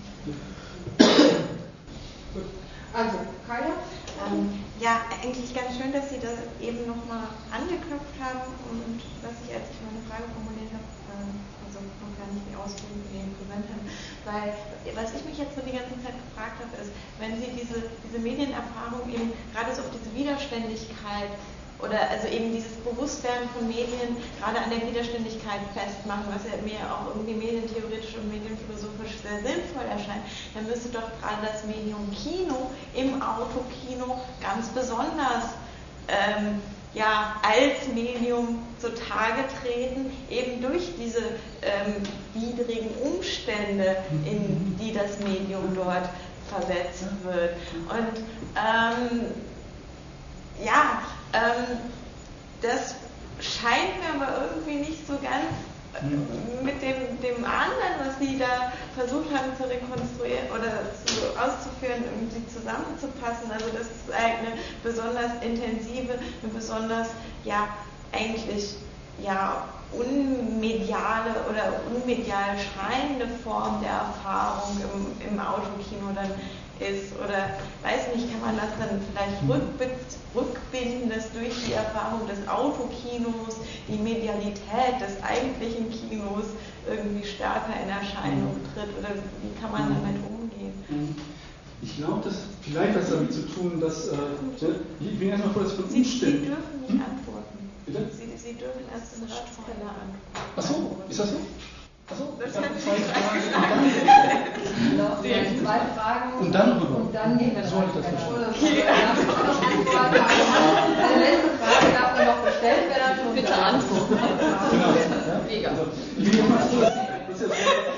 Gut. Also, Kaya? Ähm, ja, eigentlich ganz schön, dass Sie das eben nochmal angeknüpft haben und was ich, als ich meine Frage formuliert habe, ähm, also noch gar nicht mehr ausführlich in präsent haben. Weil, was ich mich jetzt so die ganze Zeit gefragt habe, ist, wenn Sie diese, diese Medienerfahrung eben gerade so auf diese Widerständigkeit oder also eben dieses Bewusstwerden von Medien gerade an der Widerständigkeit festmachen, was ja mir auch irgendwie medientheoretisch und medienphilosophisch sehr sinnvoll erscheint, dann müsste doch gerade das Medium Kino im Autokino ganz besonders ähm, ja, als Medium zutage treten, eben durch diese ähm, widrigen Umstände, in die das Medium dort versetzt wird. Und ähm, ja, ähm, das scheint mir aber irgendwie nicht so ganz äh, mit dem, dem anderen, was Sie da versucht haben zu rekonstruieren oder zu, auszuführen, irgendwie zusammenzupassen. Also das ist eine besonders intensive, eine besonders, ja, eigentlich, ja, unmediale oder unmedial scheinende Form der Erfahrung im, im Autokino dann ist, oder weiß nicht, kann man das dann vielleicht rückbinden, dass durch die Erfahrung des Autokinos die Medialität des eigentlichen Kinos irgendwie stärker in Erscheinung tritt, oder wie kann man damit umgehen? Ich glaube, das vielleicht hat damit zu tun, dass äh, ich bin erstmal vor, dass von Sie, Umständen. Sie dürfen nicht antworten. Bitte? Sie, Sie dürfen erst den Ratskeller antworten. Ach so, ist das so? Achso, das hat hat zwei Fragen. Noch zwei Fragen. Und dann rüber. Und dann gehen wir so habe ich das verstanden. Okay. Eine letzte Frage darf dann noch gestellt werden. Bitte antworten. Genau. Ja? Mega. Also, ich bin mal froh, dass Sie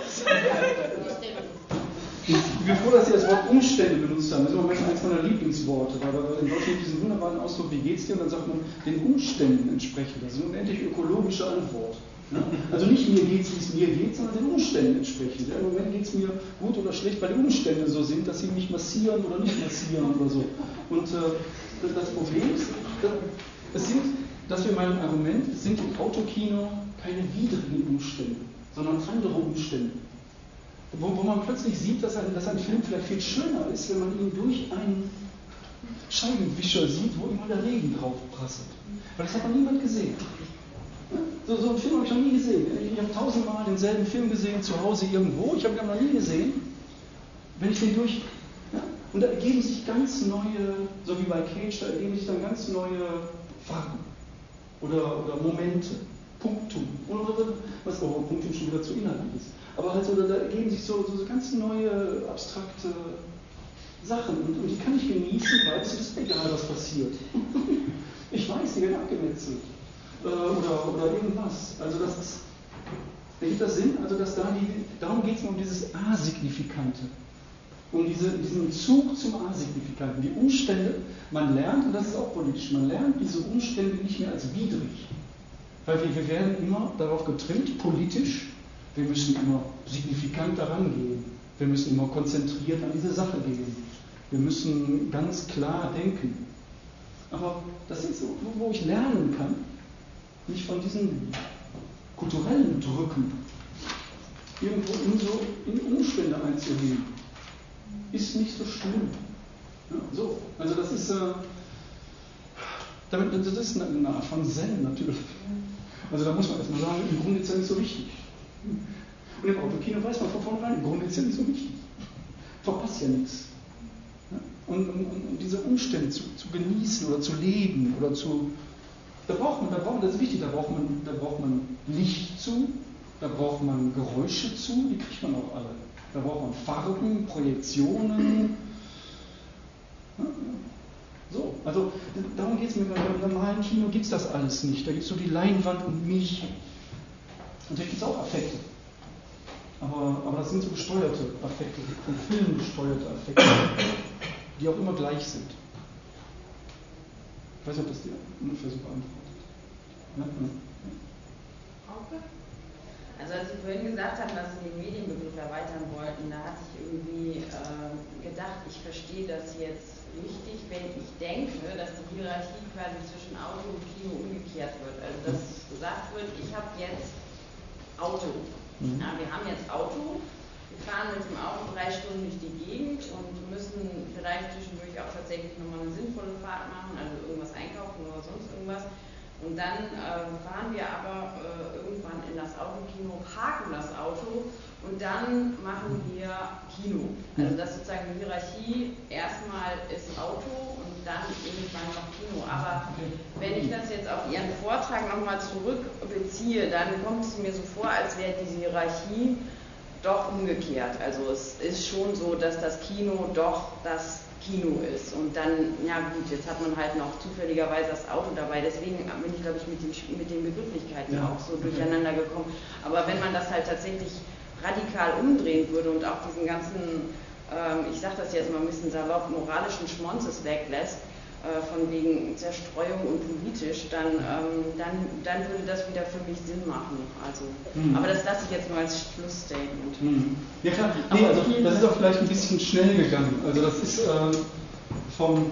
Ich bin froh, dass Sie das Wort Umstände benutzt haben. Das ist im Moment eines meiner Lieblingsworte, weil wir in Deutschland diesen wunderbaren Ausdruck, wie geht's dir? Und dann sagt man, den Umständen entsprechen. Das ist eine unendlich ökologische Antwort. Ja? Also nicht mir geht's, wie es mir geht, sondern den Umständen entsprechend. Ja, im Moment geht es mir gut oder schlecht, weil die Umstände so sind, dass sie mich massieren oder nicht massieren oder so. Und äh, das Problem ist, es sind, das wäre mein Argument, es sind im Autokino keine widrigen Umstände, sondern andere Umstände. Wo, wo man plötzlich sieht, dass ein, dass ein Film vielleicht viel schöner ist, wenn man ihn durch einen Scheibenwischer sieht, wo immer der Regen drauf prasselt. Weil das hat noch niemand gesehen. So, so einen Film habe ich noch nie gesehen. Ich habe tausendmal denselben Film gesehen, zu Hause irgendwo. Ich habe ihn noch nie gesehen. Wenn ich den durch... Ja, und da ergeben sich ganz neue, so wie bei Cage, da ergeben sich dann ganz neue Farben oder, oder Momente, Punktum. Oder was auch oh, Punktum schon wieder zu inhaltlich ist. Aber halt so, da ergeben sich so, so, so ganz neue, abstrakte Sachen. Und, und die kann ich genießen, weil es ist egal, was passiert. Ich weiß, die werden abgemetzelt. äh, oder, oder irgendwas. Also das ist, ergibt das Sinn? Also dass da die, darum geht es mir um dieses A-Signifikante. Um diese, diesen Zug zum A-Signifikanten. Die Umstände, man lernt, und das ist auch politisch, man lernt diese Umstände nicht mehr als widrig. Weil wir, wir werden immer darauf getrimmt, politisch, wir müssen immer signifikant daran gehen. Wir müssen immer konzentriert an diese Sache gehen. Wir müssen ganz klar denken. Aber das ist so, wo ich lernen kann, mich von diesen kulturellen Drücken irgendwo in, so, in Umstände einzuheben, ist nicht so schlimm. Ja, so, also das ist, äh, damit, das ist eine, eine Art von Zen natürlich. Also da muss man erstmal sagen, im Grunde ist ja nicht so wichtig. Und im Autokino weiß man von vornherein, im Grunde ist ja nicht so wichtig. Verpasst ja nichts. Ja? Und, und, und diese Umstände zu, zu genießen oder zu leben oder zu. Da braucht man, da braucht man, das ist wichtig, da braucht man, da braucht man Licht zu, da braucht man Geräusche zu, die kriegt man auch alle. Da braucht man Farben, Projektionen. Ja? So, also darum geht es mir, beim normalen Kino gibt es das alles nicht. Da gibt es so die Leinwand und mich. Und da gibt es auch Affekte. Aber, aber das sind so gesteuerte Affekte, vom Film gesteuerte Affekte, die auch immer gleich sind. Ich weiß nicht, ob das dir ungefähr so beantwortet. Ja? Okay. Also als Sie vorhin gesagt haben, dass Sie den Medienbegriff erweitern wollten, da hatte ich irgendwie äh, gedacht, ich verstehe das jetzt richtig, wenn ich denke, dass die Hierarchie quasi zwischen Auto und Kino umgekehrt wird. Also dass gesagt wird, ich habe jetzt Auto. Mhm. Ja, wir haben jetzt Auto, wir fahren mit dem Auto drei Stunden durch die Gegend und müssen vielleicht zwischendurch auch tatsächlich nochmal eine sinnvolle Fahrt machen, also irgendwas einkaufen oder sonst irgendwas. Und dann äh, fahren wir aber äh, irgendwann in das Autokino, parken das Auto und dann machen wir Kino. Also das ist sozusagen die Hierarchie, erstmal ist Auto und dann irgendwann noch Kino. Aber wenn ich das jetzt auf Ihren Vortrag nochmal zurückbeziehe, dann kommt es mir so vor, als wäre diese Hierarchie doch umgekehrt. Also es ist schon so, dass das Kino doch das Kino ist. Und dann, ja gut, jetzt hat man halt noch zufälligerweise das Auto dabei. Deswegen bin ich, glaube ich, mit den, mit den Begrifflichkeiten ja auch so durcheinander gekommen. Aber wenn man das halt tatsächlich radikal umdrehen würde und auch diesen ganzen, ähm, ich sage das jetzt mal ein bisschen salopp, moralischen Schmonzes weglässt, äh, von wegen Zerstreuung und politisch, dann, ähm, dann, dann würde das wieder für mich Sinn machen. Also, mhm. Aber das lasse ich jetzt nur als Schlussstatement. Mhm. Ja klar, nee, also das ist auch vielleicht ein bisschen schnell gegangen. Also das ist äh, vom,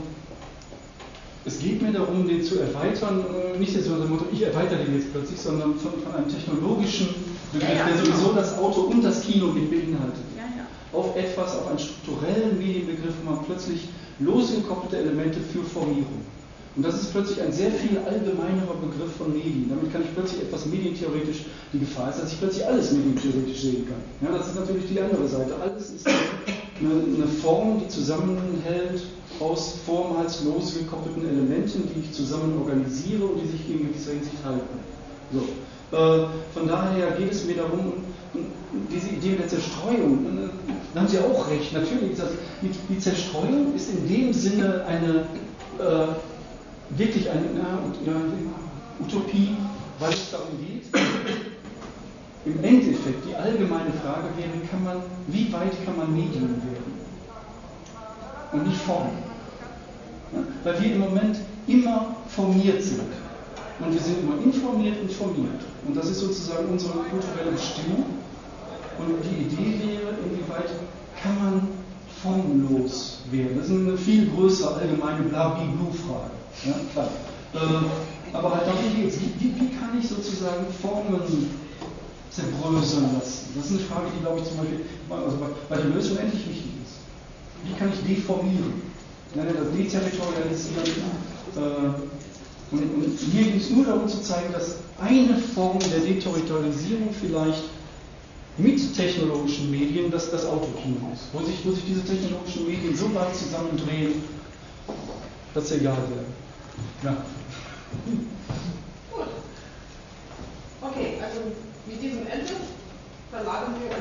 es geht mir darum, den zu erweitern, äh, nicht jetzt so unter dem Motto, ich erweitere den jetzt plötzlich, sondern von, von einem technologischen Begriff, ja, ja, der sowieso genau. das Auto und das Kino mit beinhaltet. Ja, ja. Auf etwas, auf einen strukturellen Medienbegriff, wo man plötzlich losgekoppelte Elemente für Formierung. Und das ist plötzlich ein sehr viel allgemeinerer Begriff von Medien. Damit kann ich plötzlich etwas medientheoretisch, die Gefahr ist, dass ich plötzlich alles medientheoretisch sehen kann. Ja, das ist natürlich die andere Seite. Alles ist eine, eine Form, die zusammenhält aus vormals losgekoppelten Elementen, die ich zusammen organisiere und die sich in gewisser Hinsicht halten. So. Äh, von daher geht es mir darum, diese Idee der Zerstreuung, da haben Sie auch recht, natürlich ist das, die, die Zerstreuung ist in dem Sinne eine, äh, wirklich eine, eine, eine Utopie, weil es darum geht, im Endeffekt die allgemeine Frage wäre, kann man, wie weit kann man Medium werden und nicht formen. Ja? Weil wir im Moment immer formiert sind. Und wir sind immer informiert und formiert. Und das ist sozusagen unsere kulturelle Bestimmung. Und die Idee wäre, inwieweit kann man formlos werden. Das ist eine viel größere allgemeine Bla-Bli-Blu-Frage. Ja, klar. Äh, aber halt darum geht es. Wie, wie, wie kann ich sozusagen Formen zerbröseln lassen? Das ist eine Frage, die, glaube ich, zum Beispiel also bei, bei der Lösung endlich wichtig ist. Wie kann ich deformieren? Ich nenne das Deterritorialisieren. Äh, und, und hier geht es nur darum zu zeigen, dass eine Form der Deterritorialisierung vielleicht mit technologischen Medien, dass das Autokino ist, wo sich, wo sich diese technologischen Medien so weit zusammendrehen, dass sie egal werden. Ja. Gut. Okay, also mit diesem Ende verlagern wir